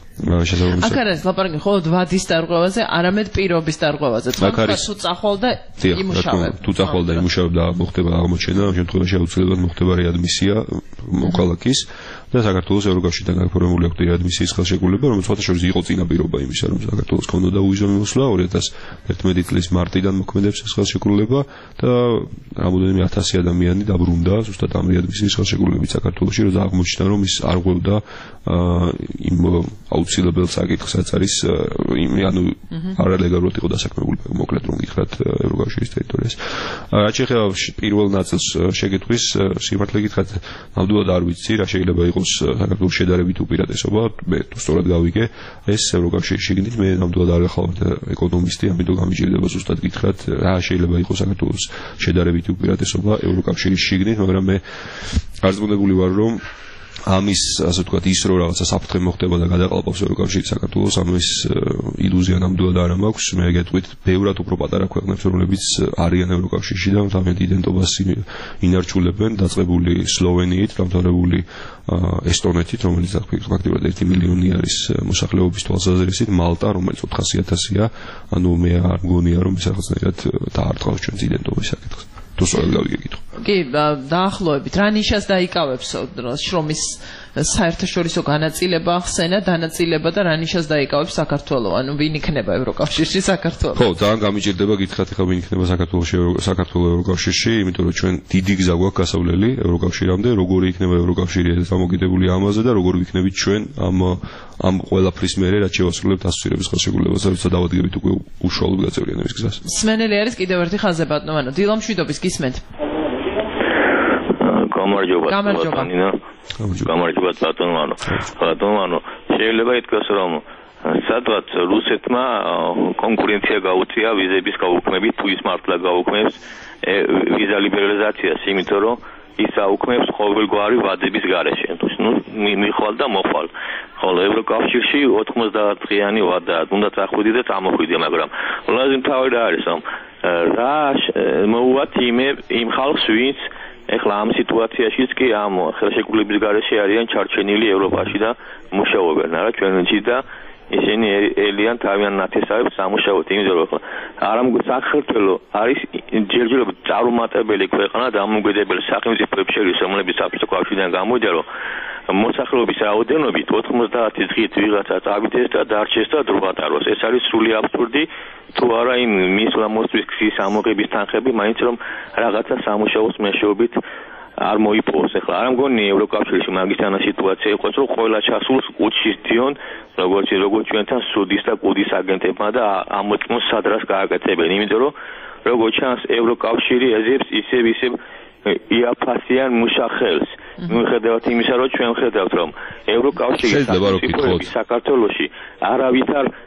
აქ არის ლაპარაკი მხოლოდ ვადის დარღვევაზე, არამედ პირობის დარღვევაზე. თქვენ თუ წახვალ და იმუშავებ. თუ წახვალ და იმუშავებ და მოხდება აღმოჩენა, ამ შემთხვევაში აუცილებლად მოხდება რეადმისია მოქალაქის და საქართველოს ევროკავშირთან გაფორმებული აქვს რეადმისიის ხელშეკრულება, რომელიც სხვათაშორის იყო წინა პირობა იმისა, რომ საქართველოს ქონოდა უვიზო მიმოსვლა ორი ათას თერთმეტი წლის მარტიდან მოქმედებს ეს ხელშეკრულება და რამოდენიმე ათასი ადამიანი დაბრუნდა ზუსტად ამ რეადმისიის ხელშეკრულებით საქართველოში, რომ აღმოჩნდა, რომ ის არ ღვევდა იმ აუცილებელ საკითხს, რაც არის ანუ არალეგალურად იყო დასაქმებული, მოკლედ რომ გითხრათ ევროკავშირის ტერიტორიაზე. რაც შეეხება პირველ ნაწილს შეკითხვის, სიმართლე გითხრათ, ნამდვილად არ ვიცი, რა შეიძლება იყოს საქართველოს შედარებით უპირატესობა, მე თუ სწორად გავიგე, ეს ევროკავშირის შიგნით, მე ნამდვილად არ გახლავთ ეკონომისტი, ამიტომ გამიჭირდება ზუსტად გითხრათ, რა შეიძლება იყოს საქართველოს შედარებით უპირატესობა ევროკავშირის შიგნით, მაგრამ მე არწმუნებული ვარ, რომ ამის, ასე ვთქვათ, ის რომ რაღაცა საფრთხე მოხდება და გადაყალბობს ევროკავშირი საქართველოს, ანუ ეს ილუზია ნამდვილად არ მაქვს. მე გეტყვით, ბევრად უფრო პატარა ქვეყნებს, რომლებიც არიან ევროკავშირში და თავიანთ იდენტობას ინარჩულებენ, დაწყებული სლოვენიით, დამთავრებული ესტონეთით, რომელიც ფაქტობრივად ერთი მილიონი არის მოსახლეობის თვალსაზრისით, მალტა, რომელიც ოთხასი ათასია, ანუ მე არ მგონია, რომ ეს რაღაცნაირად დაარტყავს ჩვენს იდენტობის საკითხს. თუ სწორად გავიგე. კი, დაახლოებით რა ნიშას დაიკავებს შრომის საერთაშორისო განაწილება, ხსენა, დანაწილება და რა ნიშას დაიკავებს საქართველოს, ანუ ვინ იქნება ევროკავშირში საქართველოს? ხო, ძალიან გამიჭირდება გითხრათ, ხა ვინ იქნება საქართველოში საქართველოს ევროკავშირში, იმიტომ რომ ჩვენ დიდი გზა გვაქვს გასავლელი ევროკავშირამდე, როგორი იქნება ევროკავშირი დამოკიდებული ამაზე და როგორ ვიქნებით ჩვენ ამ ამ ყველაფრის მერე, რაც შევასრულებთ ასოცირების ხელშეკრულებას, როცა დავადგებით უკვე უშუალოდ გაწევრიანების გზას. სმენელი არის კიდევ ერთი ხაზზე ბატონო, დილამ შვიდობის გისმენთ. გამარჯობა ბატონო. გამარჯობა ბატონო. ბატონო, შეიძლება ითქვას, რომ სადღაც რუსეთმა კონკურენცია გაუწია ვიზების გაუქმებით, თუ ის მართლა გაუქმებს ვიზა ლიბერალიზაციას, იმიტომ რომ ის აუქმებს ყოველგვარი ვადების გარეშე. ნუ მიხვალ და მოხვალ. ხოლო ევროკავშირში ოთხმოცდაათი-დღიანი ვადა, უნდა წახვიდე და წამოხვიდე, მაგრამ ყველაზე მთავარი რა არის, რომ რა მოუვათ იმ ხალხს, ვინც ეხლა ამ სიტუაციაშიც კი ამ ხელშეკრულების გარეშე არიან ჩარჩენილი ევროპაში და მუშაობენ, არა ჩვენში და ისინი ელიან თავიანთ ნათესავებს სამუშაოდ, იმიტომ რომ არა საქართველო არის ჯერჯერობით წარუმატებელი ქვეყანა და ამოგვედებელი სახელმწიფოებს შორის, რომლებიც საბჭოთა კავშირიდან გამოდიან, რომ მოსახლეობის რაოდენობით ოთხმოცდაათი დღით ვიღაცა წავიდეს და დარჩეს და დრო ატაროს. ეს არის სრული აბსურდი, თუ არა იმ მისლამოსთვის გზის ამოღების თანხები, მაინც რომ რაღაცა სამუშაოს მეშვეობით არ მოიპოვოს. ეხლა არ მგონი ევროკავშირში მაგისთანა სიტუაცია იყოს, რომ ყველა ჩასულს კუჩის დიონ, როგორც როგორც ჩვენთან სუდის და კუდის აგენტებმა და ამოწმოს სადრას გააკეთებენ, იმიტომ რომ როგორც ჩანს ევროკავშირი ეძებს ისევ ისევ იაფასიან მუშახელს. მიუხედავად იმისა, რომ ჩვენ ხედავთ, რომ ევროკავშირის საქართველოში არავითარ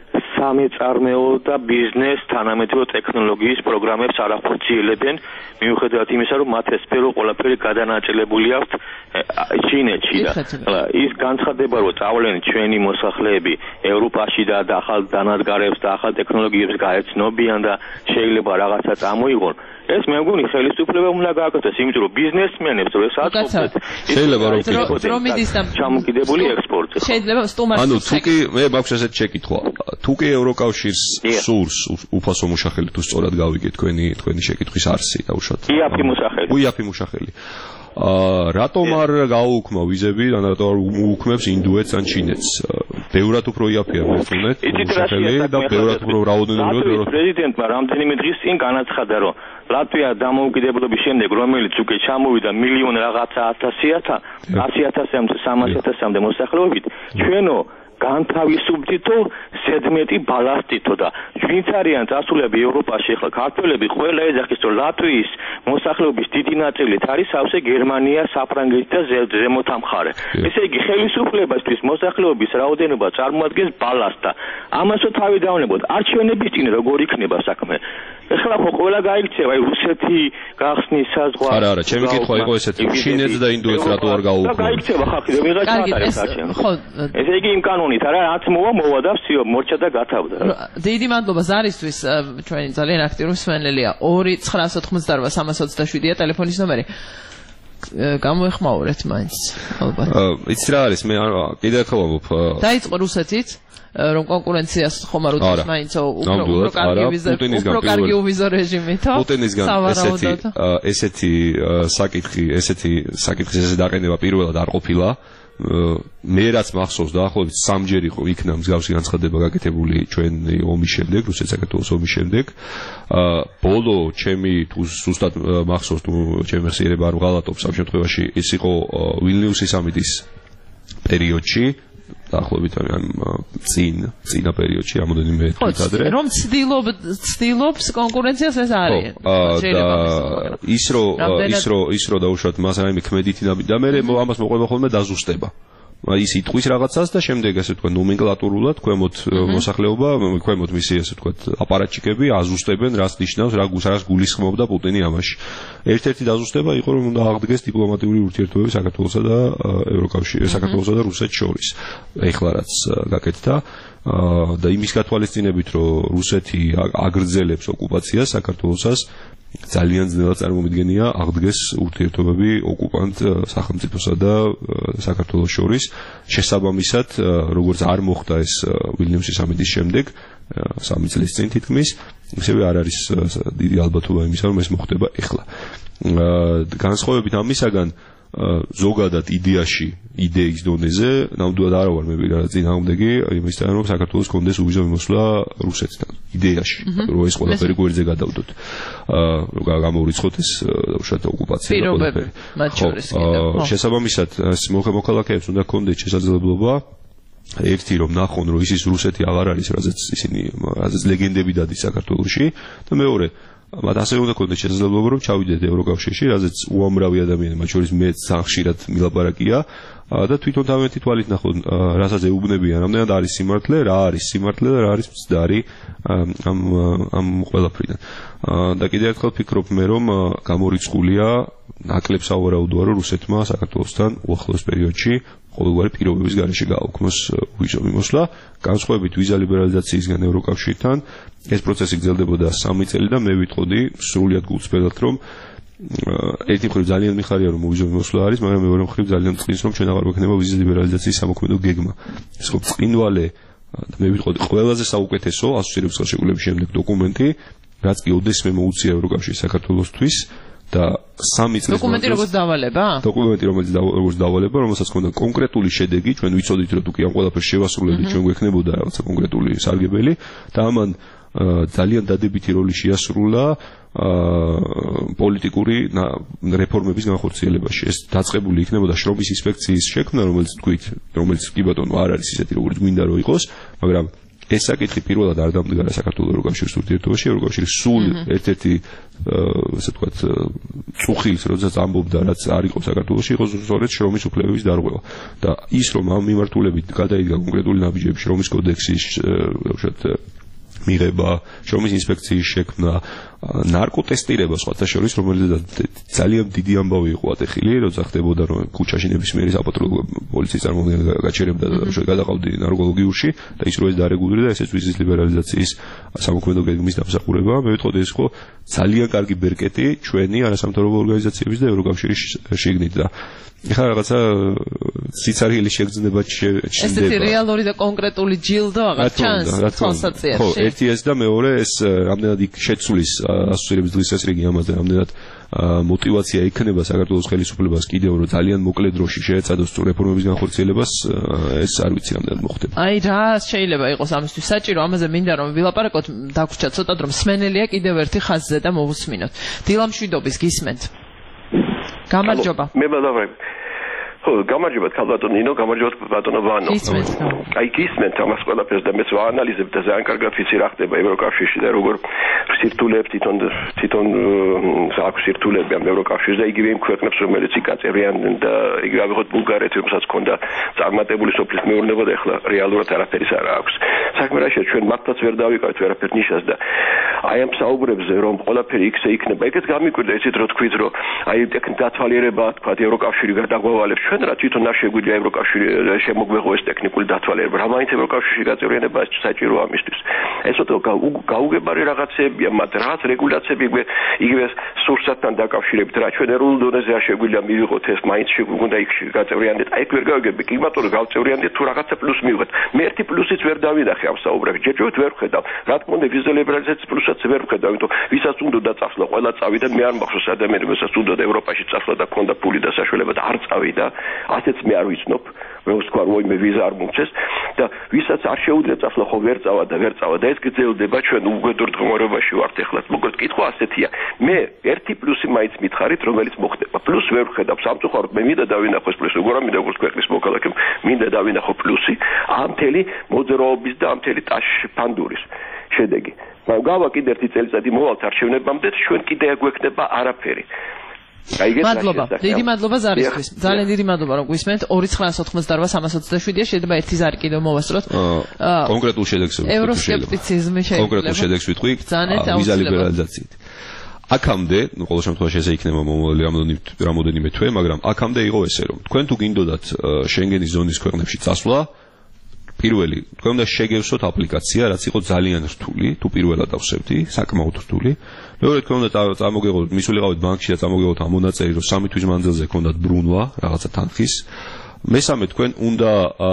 სამეწარმეო და ბიზნეს თანამედროვე ტექნოლოგიის პროგრამებს არ ახორციელებენ, მიუხედავად იმისა, რომ მათ ეს სფერო ყველაფერი გადანაწილებული აქვს ჩინეთში და ის განცხადება, რომ წავლენ ჩვენი მოსახლეები ევროპაში და ახალ დანადგარებს და ახალ ტექნოლოგიებს გაეცნობიან და შეიძლება რაღაცა წამოიღონ. ეს მე მგონი ხელისუფლება უნდა გააკეთოს, იმიტომ რომ ბიზნესმენებს რო ეს აწყობენ, შეიძლება რომ დრომიდის და ჩამოკიდებული ექსპორტზე. შეიძლება სტუმარს ანუ თუ კი მე მაქვს ესეთი შეკითხვა. თუ კი ევროკავშირს სურს უფასო მუშახელი თუ სწორად გავიგე თქვენი თქვენი შეკითხვის არსი დაუშვათ. იაფი მუშახელი. უიაფი მუშახელი. აა რატომ არ გააუქმა ვიზები, ან რატომ არ უქმებს ინდოეთს ან ჩინეთს? ბევრად უფრო იაფია მეთუნეთ მუშახელი და ბევრად უფრო რაოდენობრივად ლატვიის პრეზიდენტმა რამდენიმე დღის წინ განაცხადა, რომ ლატვია დამოუკიდებლობის შემდეგ, რომელიც უკვე ჩამოვიდა მილიონ რაღაცა ათასიათა, ასი ათასამდე, სამასი ათასამდე მოსახლეობით, ჩვენო განთავისუფლდითო ზედმეტი ბალასტითო და ვინც არიან წასულები ევროპაში, ახლა ქართველები ყველა ეძახის, რომ ლატვიის მოსახლეობის დიდი ნაწილით არის სავსე გერმანია, საფრანგეთი და ზემოთ ამხარე. ესე იგი ხელისუფლებისთვის მოსახლეობის რაოდენობა წარმოადგენს ბალასტს და ამასო თავი დავნებოთ. არჩევნების წინ როგორ იქნება საქმე? ეხლა ხო ყველა გაიქცევა, აი რუსეთი გახსნის საზღვარი. არა, არა, ჩემი კითხვა იყო ესეთი, ჩინეთს და ინდოეთს რატო არ გაუქმებთ? გაიქცევა ხალხი, ვიღაც არის არჩევნო. ხო, ესე იგი იმ კანონით არა, რაც მოვა, მოვა და всё, მორჩა და გათავდა. დიდი მადლობა ზარისთვის, ჩვენი ძალიან აქტიური მსმენელია. ორი ცხრაასი ოცდაოთხ სამას ოცდაშვიდია ტელეფონის ნომერი. გამოეხმაურეთ მაინც, ალბათ. იცი რა არის, მე კიდე ხალხობ. დაიწყო რუსეთით რომ კონკურენციას ხომ არ უთმობს მაინც უფრო კარგი ვიზა უფრო კარგი ვიზა რეჟიმითო პუტინისგან ესეთი ესეთი საკითხი ესეთი საკითხის ესე დაყენება პირველად არ ყოფილა მე რაც მახსოვს დაახლოებით სამჯერ იყო იქნა მსგავსი განცხადება გაკეთებული ჩვენი ომის შემდეგ რუსეთ-საქართველოს ომის შემდეგ ბოლო ჩემი თუ ზუსტად მახსოვს თუ ჩემი ხსიერება არ ვღალატობ სამ შემთხვევაში ის იყო ვილნიუსის სამიტის პერიოდში დაახლოებით ამ წინ წინა პერიოდში რამოდენიმე თვით ადრე რომ ცდილობ ცდილობს კონკურენციას ეს არის შეიძლება ის რო ის რო ის რო დაუშვათ მას რაიმე ქმედითი და მე ამას მოყვება ხოლმე დაზუსტება ის იტყვის რაღაცას და შემდეგ ასე თქვა ნომენკლატურულად ქვემოთ მოსახლეობა ქვემოთ მისი ასე თქვა აპარატჩიკები აზუსტებენ რას ნიშნავს რა გულს გულისხმობდა პუტინი ამაში ერთ-ერთი დაზუსტება იყო რომ უნდა აღდგეს დიპლომატიური ურთიერთობები საქართველოსა და ევროკავშირის საქართველოსა და რუსეთს შორის ეხლა რაც გაკეთდა და იმის გათვალისწინებით რომ რუსეთი აგრძელებს ოკუპაციას საქართველოსას ძალიან ძნელად წარმომიდგენია აღდგეს ურთიერთობები ოკუპანტ სახელმწიფოსა და საქართველოს შორის შესაბამისად როგორც არ მოხდა ეს ვილნიუსის სამიტის შემდეგ სამი წლის წინ თითქმის ისევე არ არის დიდი ალბათობა იმისა რომ ეს მოხდება ეხლა განსხვავებით ამისაგან ზოგადად იდეაში იდეის დონეზე ნამდვილად არ ვარ მე წინააღმდეგი იმისთან რომ საქართველოს კონდეს უვიზო მიმოსვლა რუსეთთან იდეაში რომ ეს ყველაფერი გვერდზე გადავდოთ აა გამოვრიცხოთ ეს უშუალოდ ოკუპაცია და ყველაფერი მათ შორის კიდევ შესაბამისად ეს მოქალაქეებს უნდა კონდეთ შესაძლებლობა ერთი რომ ნახონ რომ ისის რუსეთი აღარ არის რაზეც ისინი რაზეც ლეგენდები დადის საქართველოში და მეორე მათ ასე უნდა ქონდეს შესაძლებლობა რომ ჩავიდეთ ევროკავშირში, რაზეც უამრავი ადამიანი, მათ შორის მეც ძალიან ხშირად მილაპარაკია და თვითონ თავიანთი თვალით ნახონ, რასაც ეუბნებიან, რამდენად არის სიმართლე, რა არის სიმართლე და რა არის მცდარი ამ ამ ყველაფრიდან. და კიდევ ერთხელ ფიქრობ მე რომ გამორიცხულია ნაკლებ სავარაუდოა რომ რუსეთმა საქართველოსთან უახლოეს პერიოდში ყოველგვარი პირობების გარეშე გააუქმოს ვიზო მიმოსვლა, განსხვავებით ვიზა ლიბერალიზაციისგან ევროკავშირთან, ეს პროცესი გრძელდებოდა სამი წელი და მე ვიტყოდი სრულიად გულწრფელად რომ ერთი მხრივ ძალიან მიხარია რომ ვიზო მიმოსვლა არის, მაგრამ მეორე მხრივ ძალიან წყლის რომ ჩვენ აღარ გვექნება ვიზის ლიბერალიზაციის სამოქმედო გეგმა. ეს ხო წინვალე მე ვიტყოდი ყველაზე საუკეთესო ასოცირების ხელშეკრულების შემდეგ დოკუმენტი, რაც კი ოდესმე მოუწია ევროკავშირის საქართველოსთვის და სამი წლის დოკუმენტი როგორც დავალება? დოკუმენტი რომელიც როგორც დავალება, რომელსაც ჰქონდა კონკრეტული შედეგი, ჩვენ ვიცოდით რომ თუ კი ამ ყველაფერს შევასრულებდით, ჩვენ გვექნებოდა რაღაცა კონკრეტული სარგებელი და ამან ძალიან დადებითი როლი შეასრულა პოლიტიკური რეფორმების განხორციელებაში. ეს დაწყებული იქნებოდა შრომის ინსპექციის შექმნა, რომელიც თქვით, რომელიც კი ბატონო არ არის ისეთი როგორც გვინდა რომ იყოს, მაგრამ ეს საკითხი პირველად არ დამდგარა საქართველოს ევროკავშირის ურთიერთობაში, ევროკავშირი სულ ერთ-ერთი ესე ვთქვათ წუხილს როდესაც ამბობდა რაც არ იყო საქართველოში, იყო სწორედ შრომის უფლებების დარღვევა და ის რომ ამ მიმართულებით გადაიდგა კონკრეტული ნაბიჯები შრომის კოდექსის უშუალოდ მიღება, შრომის ინსპექციის შექმნა, ნარკოტესტირება სხვათა შორის, რომელზეც ძალიან დიდი ამბავი იყო ატეხილი, როცა ხდებოდა რომ ქუჩაში ნებისმიერი საპატრულო პოლიციის წარმომადგენელი გაჩერებდა და უშუალოდ გადაყავდი ნარკოლოგიურში და ის რო ეს დარეგულირდა, ესეც ვიზის ლიბერალიზაციის სამოქმედო გეგმის დამსახურებაა. მე ვიტყოდი ეს იყო ძალიან კარგი ბერკეტი ჩვენი არასამთავრობო ორგანიზაციების და ევროკავშირის შიგნით და ეხლა რაღაცა სიცარიელი შეგრძნება ჩნდება. ესეთი რეალური და კონკრეტული ჯილდო აღარ ჩანს თვალსაჩინოში. ხო, ერთი ეს და მეორე ეს რამდენად იქ შეცვლის ასოცირების დღის წესრიგი ამაზე რამდენად мотивация იქნება საქართველოს ხელისუფლებას კიდევ რომ ძალიან მოკლე დროში შეეცადოს რეფორმების განხორციელებას, ეს არ ვიცი რამდენად მოხდება. აი რა შეიძლება იყოს ამისთვის საჭირო, ამაზე მინდა რომ ვილაპარაკოთ, დაგვრჩა ცოტა რომ სმენელია კიდევ ერთი ხაზზე და მოვუსმინოთ. დილამშვიდობის გისმენთ. გამარჯობა. მე ბადავე. ხო, გამარჯობა ქალბატონო ნინო, გამარჯობა ბატონო ვანო. აი გისმენთ ამას ყველაფერს და მეც ვაანალიზებ და ძალიან კარგად ვიცი რა ხდება ევროკავშირში და როგორ სირთულეებს თვითონ თვითონ აქვს სირთულეები ამ ევროკავშირში და იგივე იმ ქვეყნებს რომელიც იკაწებიან და იგივე ავიღოთ ბულგარეთი რომელსაც ჰქონდა წარმატებული სოფლის მეურნეობა და ეხლა რეალურად არაფერი არ აქვს. საქმე რა შეიძლება ჩვენ მართლაც ვერ დავიკავეთ ვერაფერ ნიშას და აი ამ საუბრებზე რომ ყველაფერი იქზე იქნება, ეგეც გამიკვირდა იცით რო თქვით რომ აი ტექნიკ დათვალიერება თქვა ევროკავშირი გადაგვავალებს ჩვენ რა თვითონ არ შეგვიძლია ევროკავშირი შემოგვეღო ეს ტექნიკური დათვალიერება. რა მაინც ევროკავშირში გაწევრიანება საჭირო ამისთვის. ეს ოტო გაუგებარი რაღაცებია, მაგრამ რაღაც რეგულაციები იგივე სურსათთან დაკავშირებით რა ჩვენ ეროვნულ დონეზე არ შეგვიძლია მივიღოთ ეს მაინც შეგვიძლია იქ გაწევრიანდეთ. აი ვერ გავიგები, კი ბატონო გავწევრიანდეთ თუ რაღაცა პლუს მივიღეთ. მე ერთი პლუსიც ვერ დავინახე ამ საუბრებში. ჯერჯერობით ვერ ვხედავ. რა თქმა უნდა ვიზა ლიბერალიზაციის პლუსაც ვერ ვხედავ, იმიტომ ვისაც უნდა დაწახლა ყველა წავიდა, მე არ მახსოვს ადამიანებს ვისაც უნდა ევროპაში წახლა და ქონდა ფული და საშუალება და არ წავიდა. ასეც მე არ ვიცნობ, მე ვთქვა რომ მე ვიზა არ მომწეს და ვისაც არ შეუძლია წასვლა ხო ვერ წავა და ვერ წავა და ეს გრძელდება ჩვენ უგედურ დღმარობაში ვართ ეხლა. მოკლედ კითხვა ასეთია. მე ერთი პლუსი მაინც მითხარით, რომელიც მოხდება. პლუს ვერ ვხედავ სამწუხაროდ მე მინდა დავინახო ეს პლუსი, როგორ მინდა როგორც ქვეყნის მოქალაქემ, მინდა დავინახო პლუსი ამ მთელი მოძრაობის და ამ მთელი ტაშ ფანდურის შედეგი. მაგრამ გავა კიდე ერთი წელიწადი მოვალთ არჩევნებამდე, ჩვენ კიდე აგვექნება არაფერი. მადლობა. დიდი მადლობა ზარისთვის. ძალიან დიდი მადლობა რომ გვისმენთ. ორი ცხრაას ოთხმოცდაოთხ სამას ოცდაშვიდია, შეიძლება ერთი ზარი კიდევ მოვასწროთ. კონკრეტულ შედეგს ვიტყვი. ევროსკეპტიციზმი შეიძლება. კონკრეტულ შედეგს ვიტყვი. ვიზა ლიბერალიზაციით. აქამდე, ნუ ყოველ შემთხვევაში ესე იქნება მომავალი რამოდენიმე თვე, მაგრამ აქამდე იყო ესე რომ თქვენ თუ გინდოდათ შენგენის ზონის ქვეყნებში წასვლა, პირველი, თქვენ უნდა შეგევსოთ აპლიკაცია, რაც იყო ძალიან რთული, თუ პირველად დავსებდი, საკმაოდ რთული. მეორე, თქვენ უნდა წარმოგეღოთ, მისულიყავით ბანკში და წარმოგეღოთ ამ მონაწერი, რომ სამი თვის მანძილზე ქონდათ ბრუნვა, რაღაცა თანხის. მესამე, თქვენ უნდა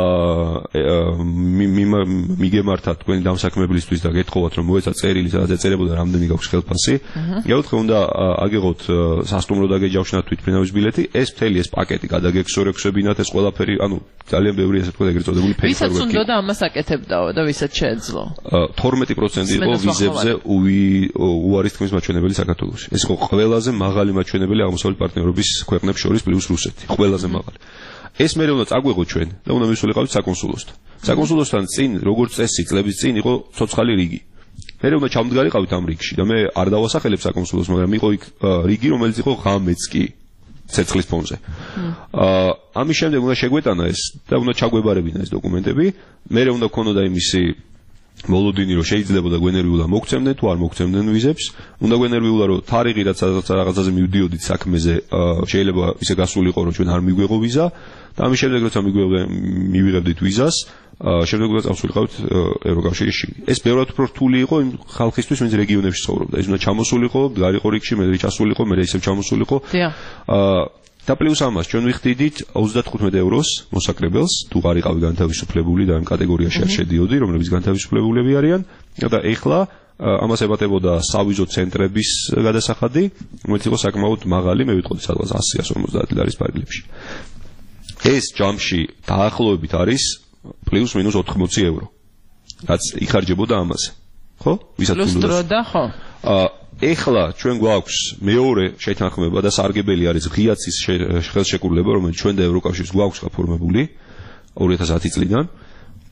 მიგემართათ თქვენი დამსაქმებლისთვის და გეთხოვათ, რომ მოეცა წერილი, სადაც ეწერებოდა რამდენი გაქვს ხელფასი. მეოთხე, უნდა აგეღოთ სასტუმრო დაგეჯავშნათ თვითმფრინავის ბილეთი. ეს მთელი ეს პაკეტი გადაგეგსორექსებინათ ეს ყველაფერი, ანუ ძალიან ბევრი ესე თქვა ეგრეთ წოდებული ფეიქ ვისაც უნდა და ამას აკეთებდაო და ვისაც შეეძლო. თორმეტი პროცენტი იყო ვიზებზე უარის თქმის მაჩვენებელი საქართველოში. ეს იყო ყველაზე მაღალი მაჩვენებელი აღმოსავლეთ პარტნიორობის ქვეყნებს შორის პლუს რუსეთი. ყველაზე მაღალი. ეს მე უნდა წაგვეღო ჩვენ და უნდა მისულიყავით საკონსულოსთან. საკონსულოსთან წინ, როგორც წესი, წლების წინ იყო ცოცხალი რიგი. მე უნდა ჩამდგარიყავით ამ რიგში და მე არ დავასახელებ საკონსულოს, მაგრამ იყო იქ რიგი, რომელიც იყო ღამეც კი ცეცხლის ფონზე. აა ამის შემდეგ უნდა შეგვეტანა ეს და უნდა ჩაგვებარებინა ეს დოკუმენტები. მე უნდა გქონოდა იმისი მოლოდინი რომ შეიძლებოდა გვენერვიულა მოგცემდნენ თუ არ მოგცემდნენ ვიზებს. უნდა გვენერვიულა რომ თარიღი რაც რაღაცაზე მივდიოდით საქმეზე შეიძლება ისე გასულიყო რომ ჩვენ არ მიგვეღო ვიზა და ამის შემდეგ როცა მივიღებდით ვიზას, შემდეგ უნდა წავსულიყავით ევროკავშირის შიგნით. ეს ბევრად უფრო რთული იყო იმ ხალხისთვის, ვინც რეგიონებში ცხოვრობდა. ის უნდა ჩამოსულიყო, გარიყო რიგში, მე ჩასულიყო, მე ისევ ჩამოსულიყო. აა და პლუს ამას ჩვენ ვიხდიდით ოცდათხუთმეტ ევროს მოსაკრებელს, თუ არ იყავი განთავისუფლებული და ამ კატეგორიაში არ შედიოდი, რომლებიც განთავისუფლებულები არიან. და ეხლა ამას ებატებოდა სავიზო ცენტრების გადასახადი, რომელიც იყო საკმაოდ მაღალი, მე ვიტყოდი სადღაც ასი ასი ორმოცდაათი ლარის ფარგლებში. ეს ჯამში დაახლოებით არის პლუს მინუს ოთხმოცი ევრო. რაც იხარჯებოდა ამაზე. ხო? ვისაც უნდა. პლუს და ხო. აა ეხლა ჩვენ გვაქვს მეორე შეთანხმება და სარგებელი არის ღიაცის ხელშეკრულება, რომელიც ჩვენ და ევროკავშირს გვაქვს გაფორმებული ორი ათას ათი წლიდან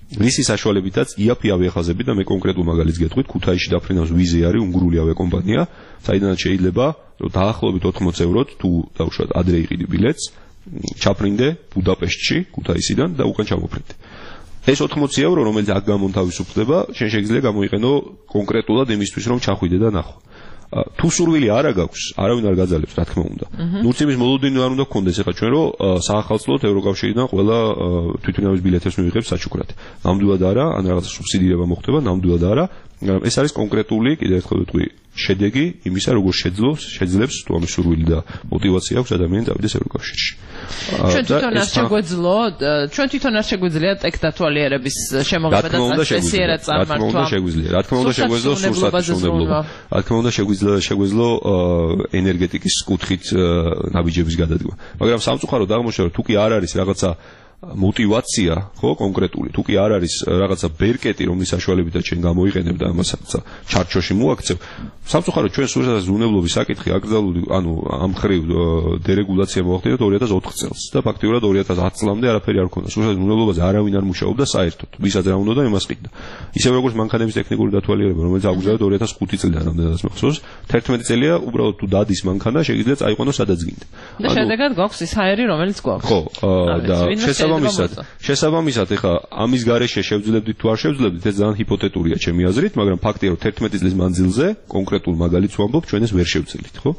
რისი საშუალებითაც იაფი ავიახაზები და მე კონკრეტულ მაგალითს გეტყვით, ქუთაისში დაფრინავს ვიზი არის უნგრული ავიაკომპანია, საიდანაც შეიძლება რომ დაახლოებით ოთხმოცი ევროთ თუ დავუშვათ ადრე იყიდი ბილეთს, ჩაფრინდე ბუდაპეშტში, ქუთაისიდან და უკან ჩამოფრინდე. ეს ოთხმოცი euро, რომელიც აქ გამონთავისუფლდება, შენ შეგიძლია გამოიყენო კონკრეტულად იმისთვის, რომ ჩახვიდე და ნახო. თუ სურვილი არა გაქვს, არავინ არ გაძალებს, რა თქმა უნდა. ნურც იმის მოლოდინი არ უნდა გქონდეს ახლა ჩვენ, რომ საახალწლოდ ევროკავშირიდან ყველა თვითმფრინავის ბილეთებს მივიღებს საჩუქრად. ნამდვილად არა, ან რაღაცა სუბსიდირება მოხდება, ნამდვილად არა. ეს არის კონკრეტული, კიდევ ერთხელ ვიტყვი, შედეგი იმისა, როგორ შეძლოს, შეძლებს თუ ამის სურვილი და мотиваცია აქვს ადამიანი წავიდეს ევროკავშირში. ჩვენ თვითონ არ შეგვეძლო, ჩვენ თვითონ არ შეგვიძლია ტექდათვალიერების შემოღება და სპეციალურად წარმართვა. რა თქმა უნდა შეგვიძლია, რა თქმა უნდა შეგვეძლო სურსათმშენებლობა. რა თქმა უნდა შეგვიძლია შეგვეძლო ენერგეტიკის კუთხით ნაბიჯების გადადგმა. მაგრამ სამწუხაროდ აღმოჩნდა, რომ თუ კი არ არის რაღაცა мотиваცია, ხო, კონკრეტული, თუ კი არ არის რაღაცა ბერკეტი, რომლის საშუალებითაც ჩვენ გამოიყენებ და ამასაც ჩარჩოში მოაქცევ, სამწუხაროდ ჩვენ სურსათის ზრუნებლობის საკითხი აკრძალული, ანუ ამ ხრივ დერეგულაცია მოახდინეთ ორი ათას ოთხ წელს და ფაქტიურად ორი ათას ათი წლამდე არაფერი არ ქონდა. სურსათის ზრუნებლობაზე არავინ არ მუშაობდა საერთოდ. ვისაც რა უნდა და იმას ყიდდა. ისევ როგორც მანქანების ტექნიკური დათვალიერება, რომელიც აუგზავნეთ ორი ათას ხუთი წლიდან რამდენადაც მახსოვს, თერთმეტი წელია უბრალოდ თუ დადის მანქანა, შეიძლება წაიყვანო სადაც გინდა. და შედეგად გვაქვს ის ჰაერი, რომელიც გვაქვს. ხო, და შესაბამისად, შესაბამისად, ეხლა ამის გარეშე შევძლებდით თუ არ შევძლებდით, ეს ძალიან ჰიპოთეტურია ჩემი აზრით, მაგრამ ფაქტია, რომ თერთმეტი წლის მანძილზე კონკრეტულ მაგალითს ვამბობ, ჩვენ ეს ვერ შევძელით, ხო?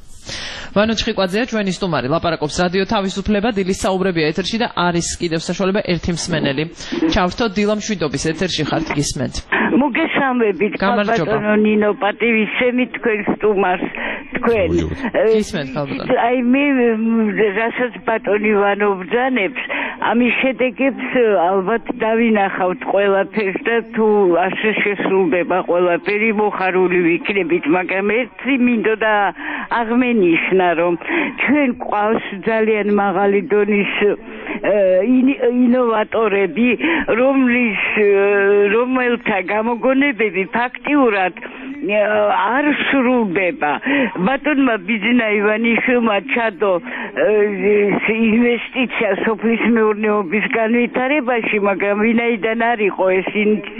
ვანო ჩხიკვაძეა ჩვენი სტუმარი, ლაპარაკობს რადიო თავისუფლება, დილის საუბრები ეთერში და არის კიდევ საშუალება ერთი მსმენელი. ჩავრთოთ დილა მშვიდობის ეთერში ხართ გისმენთ. მოგესალმებით, ბატონო ნინო, პატივისცემით თქვენ სტუმარს, თქვენ. გისმენთ, ბატონო. აი მე რასაც ბატონი ვანო ბრძანებს, ამის შედეგებს ალბათ დავინახავთ ყველაფერს და თუ ასე შესრულდება ყველაფერი მოხარული ვიქნებით, მაგრამ ერთი მინდოდა აღმენიშნა, რომ ჩვენ ყავს ძალიან მაღალი დონის ინოვატორები, რომლის რომელთა გამოგონებები ფაქტიურად არ სრულდება. ბატონმა ბიძინა ივანიშვილმა ჩადო ინვესტიცია სოფლის მეურნეობის განვითარებაში, მაგრამ ვინაიდან არ იყო ეს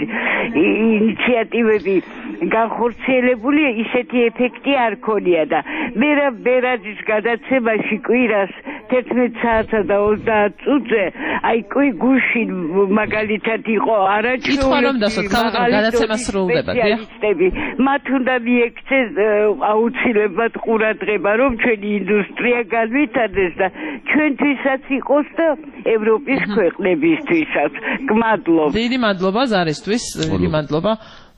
ინიციატივები განხორციელებული, ისეთი ეფექტი არ ქონია და მე ბერაძის გადაცემაში კვირას თერთმეტ საათსა და ოცდაათ წუთზე აი კვი გუშინ მაგალითად იყო არაჩვეული კითხვა რომ დასოთ გადაცემა სრულდება, დიახ. მათ უნდა მიექცეს აუცილებლად ყურადღება, რომ ჩვენი ინდუსტრია განვითარდეს და ჩვენთვისაც იყოს და ევროპის ქვეყნებისთვისაც. გმადლობ. დიდი მადლობა ზარისთვის, დიდი მადლობა.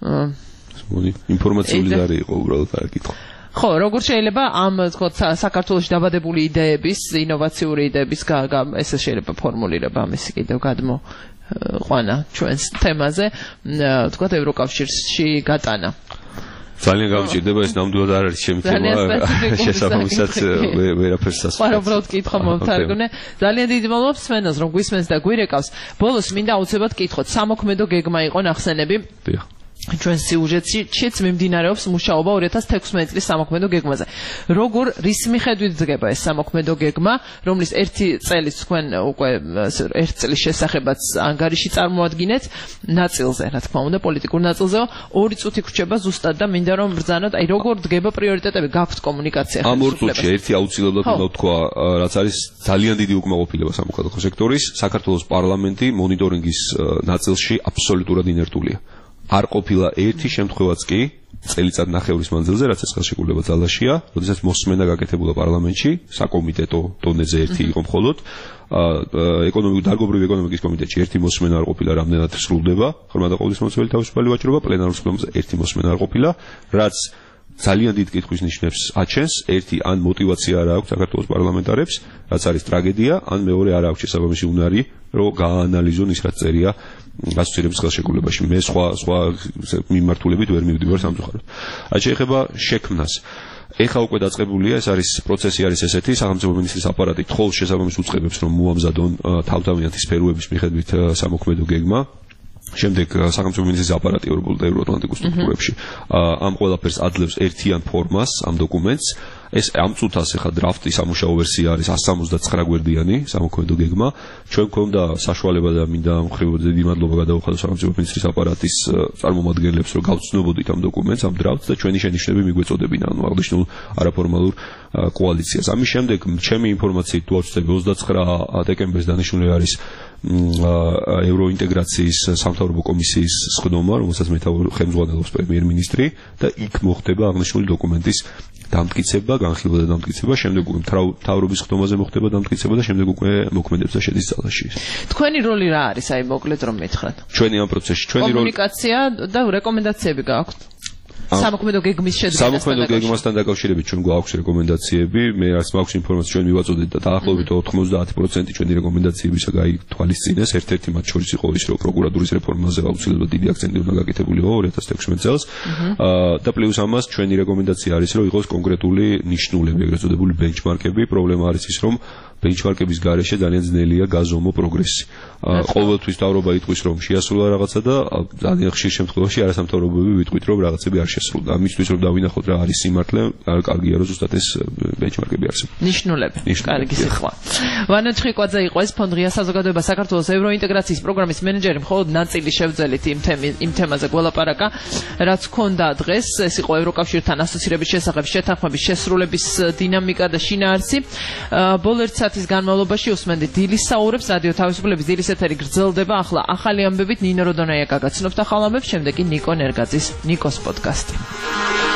ინფორმაციული ზარი იყო უბრალოდ არ კითხვა. ხო, როგორ შეიძლება ამ თქო საქართველოში დაბადებული იდეების, ინოვაციური იდეების ესე შეიძლება ფორმულირება ამის კიდევ გადმო ყვანა ჩვენს თემაზე, თქო ევროკავშირში გატანა. ძალიან გამჭირდება, ეს ნამდვილად არ არის ჩემი თემა, შესაბამისად ვერაფერს ასწავლე. სხვა უბრალოდ კითხვა მომთარგმნე. ძალიან დიდი მადლობა მსმენელს, რომ გვისმენს და გვირეკავს. ბოლოს მინდა აუცილებლად კითხოთ, სამოქმედო გეგმა იყო ნახსენები. დიახ. ჩვენ სიუჟეტშიც მიმდინარეობს მუშაობა ორი ათას თექვსმეტი წლის სამოქმედო გეგმაზე. როგორ რის მიხედვით დგება ეს სამოქმედო გეგმა, რომლის ერთი წელის თქვენ უკვე ერთ წლის შესახებაც ანგარიში წარმოადგენთ ნაწილზე, რა თქმა უნდა, პოლიტიკურ ნაწილზეო, ორი წუთი გრჩება ზუსტად და მინდა რომ ბრძანოთ, აი როგორ დგება პრიორიტეტები, გაქვთ კომუნიკაცია. ამ ორ წუთში ერთი აუცილებლად უნდა ვთქვა, რაც არის ძალიან დიდი უკმაყოფილება სამოქალაქო სექტორის, საქართველოს პარლამენტი მონიტორინგის ნაწილში აბსოლუტურად ინერტულია. არ ყოფილა ერთი შემთხვევაც კი წელიწად ნახევრის მანძილზე, რაც ეს ხელშეკრულება ძალაშია, როდესაც მოსმენა გაკეთებულა პარლამენტში, საკომიტეტო დონეზე ერთი იყო მხოლოდ, ეკონომიკური დარგობრივი ეკონომიკის კომიტეტში ერთი მოსმენა არ ყოფილა, რამდენად სრულდება ხმადაყოლის მოცველი თავისუფალი ვაჭრობა, პლენარულ სხდომაზე ერთი მოსმენა არ ყოფილა, რაც ძალიან დიდ კითხვის ნიშნებს აჩენს, ერთი ან мотиваცია არ აქვს საქართველოს პარლამენტარებს, რაც არის ტრაგედია, ან მეორე არ აქვს შესაბამისი უნარი, რომ გააანალიზონ ის რაც წერია გასაცილების ხელშეკრულებაში. მე სხვა სხვა მიმართულებით ვერ მივდივარ სამწუხაროდ. რაც შეეხება შექმნას, ეხა უკვე დაწყებულია, ეს არის პროცესი არის ესეთი, სახელმწიფო მინისტრის აპარატი თხოვნს შესაბამის უწყებებს, რომ მოამზადონ თავთავიანთი სფეროების მიხედვით სამოქმედო გეგმა. შემდეგ სახელმწიფო მინისტრის აპარატი ევროპულ და ევროატლანტიკურ სტრუქტურებში ამ ყველაფერს აძლევს ერთიან ფორმას, ამ დოკუმენტს. ეს ამ წუთას ახლა დრაფტი სამუშაო ვერსია არის one seventy-nine გვერდიანი სამოქმედო გეგმა. ჩვენ გვქონდა საშუალება და მინდა მხრივ დიდი მადლობა გადავუხადოთ სახელმწიფო მინისტრის აპარატის წარმომადგენლებს, რომ გავცნობოდით ამ დოკუმენტს, ამ დრაფტს და ჩვენი შენიშვნები მიგვეწოდებინა, ანუ აღნიშნულ არაფორმალურ კოალიციას. ამის შემდეგ ჩემი ინფორმაციით თუ არ ვცდები twenty-nine დეკემბერს დანიშნული არის ევროინტეგრაციის სამთავრობო კომისიის სხდომა, რომელსაც ხელმძღვანელობს პრემიერ-მინისტრი და იქ მოხდება აღნიშნული დოკუმენტის დამტკიცება, განხილვა და დამტკიცება, შემდეგ უკვე მთავრობის სხდომაზე მოხდება დამტკიცება და შემდეგ უკვე მოქმედებს და შედის ძალაში. თქვენი როლი რა არის, აი მოკლედ რომ მითხრათ? ჩვენი ამ პროცესში, ჩვენი როლი კომუნიკაცია და რეკომენდაციები გააქვთ. სამოქმედო გეგმის შედგენასთან სამოქმედო გეგმასთან დაკავშირებით ჩვენ გვაქვს რეკომენდაციები, მე რაც მაქვს ინფორმაცია ჩვენ მივაწოდეთ და დაახლოებით ninety percent ჩვენი რეკომენდაციებისა გაითვალისწინეს. ერთ-ერთი მათ შორის იყო ის, რომ პროკურატურის რეფორმაზე აუცილებლად დიდი აქცენტი უნდა გაკეთებულიყო two thousand sixteen წელს. და პლუს ამას ჩვენი რეკომენდაცია არის, რომ იყოს კონკრეტული ნიშნულები, ეგრეთ წოდებული ბენჩმარკები. პრობლემა არის ის, რომ ბენჩმარკების გარეშე ძალიან ძნელია გაზომო პროგრესი. ყოველთვის თავრობა იტყვის, რომ შეასრულა რაღაცა და ძალიან ხშირ შემთხვევაში არასამთავრობოები ვიტყვით, რომ რაღაცები არ შესრულდა. ამისთვის რომ დავინახოთ რა არის სიმართლე, კარგია რომ ზუსტად ეს ბენჩმარკები არსებობს. ნიშნულები. კარგი სიტყვა. ვანო ჩხიკვაძე იყო ეს ფონდ ღია საზოგადოება საქართველოს ევროინტეგრაციის პროგრამის მენეჯერი, მხოლოდ ნაწილი შევძელით იმ იმ თემაზე გველაპარაკა, რაც ჰქონდა დღეს. ეს იყო ევროკავშირთან ასოცირების შესახებ შეთანხმების შესრულების დინამიკა და შინაარსი. ბოლო ერთ საათის განმავლობაში უსმენდით დილის საუბრებს, რადიო თავისუფლების დილის ეთერი გრძელდება. ახლა ახალი ამბებით ნინო როდონაია გაგაცნობთ ახალ ამბებს, შემდეგ კი ნიკო ნერგაძის ნიკოს პოდკასტი.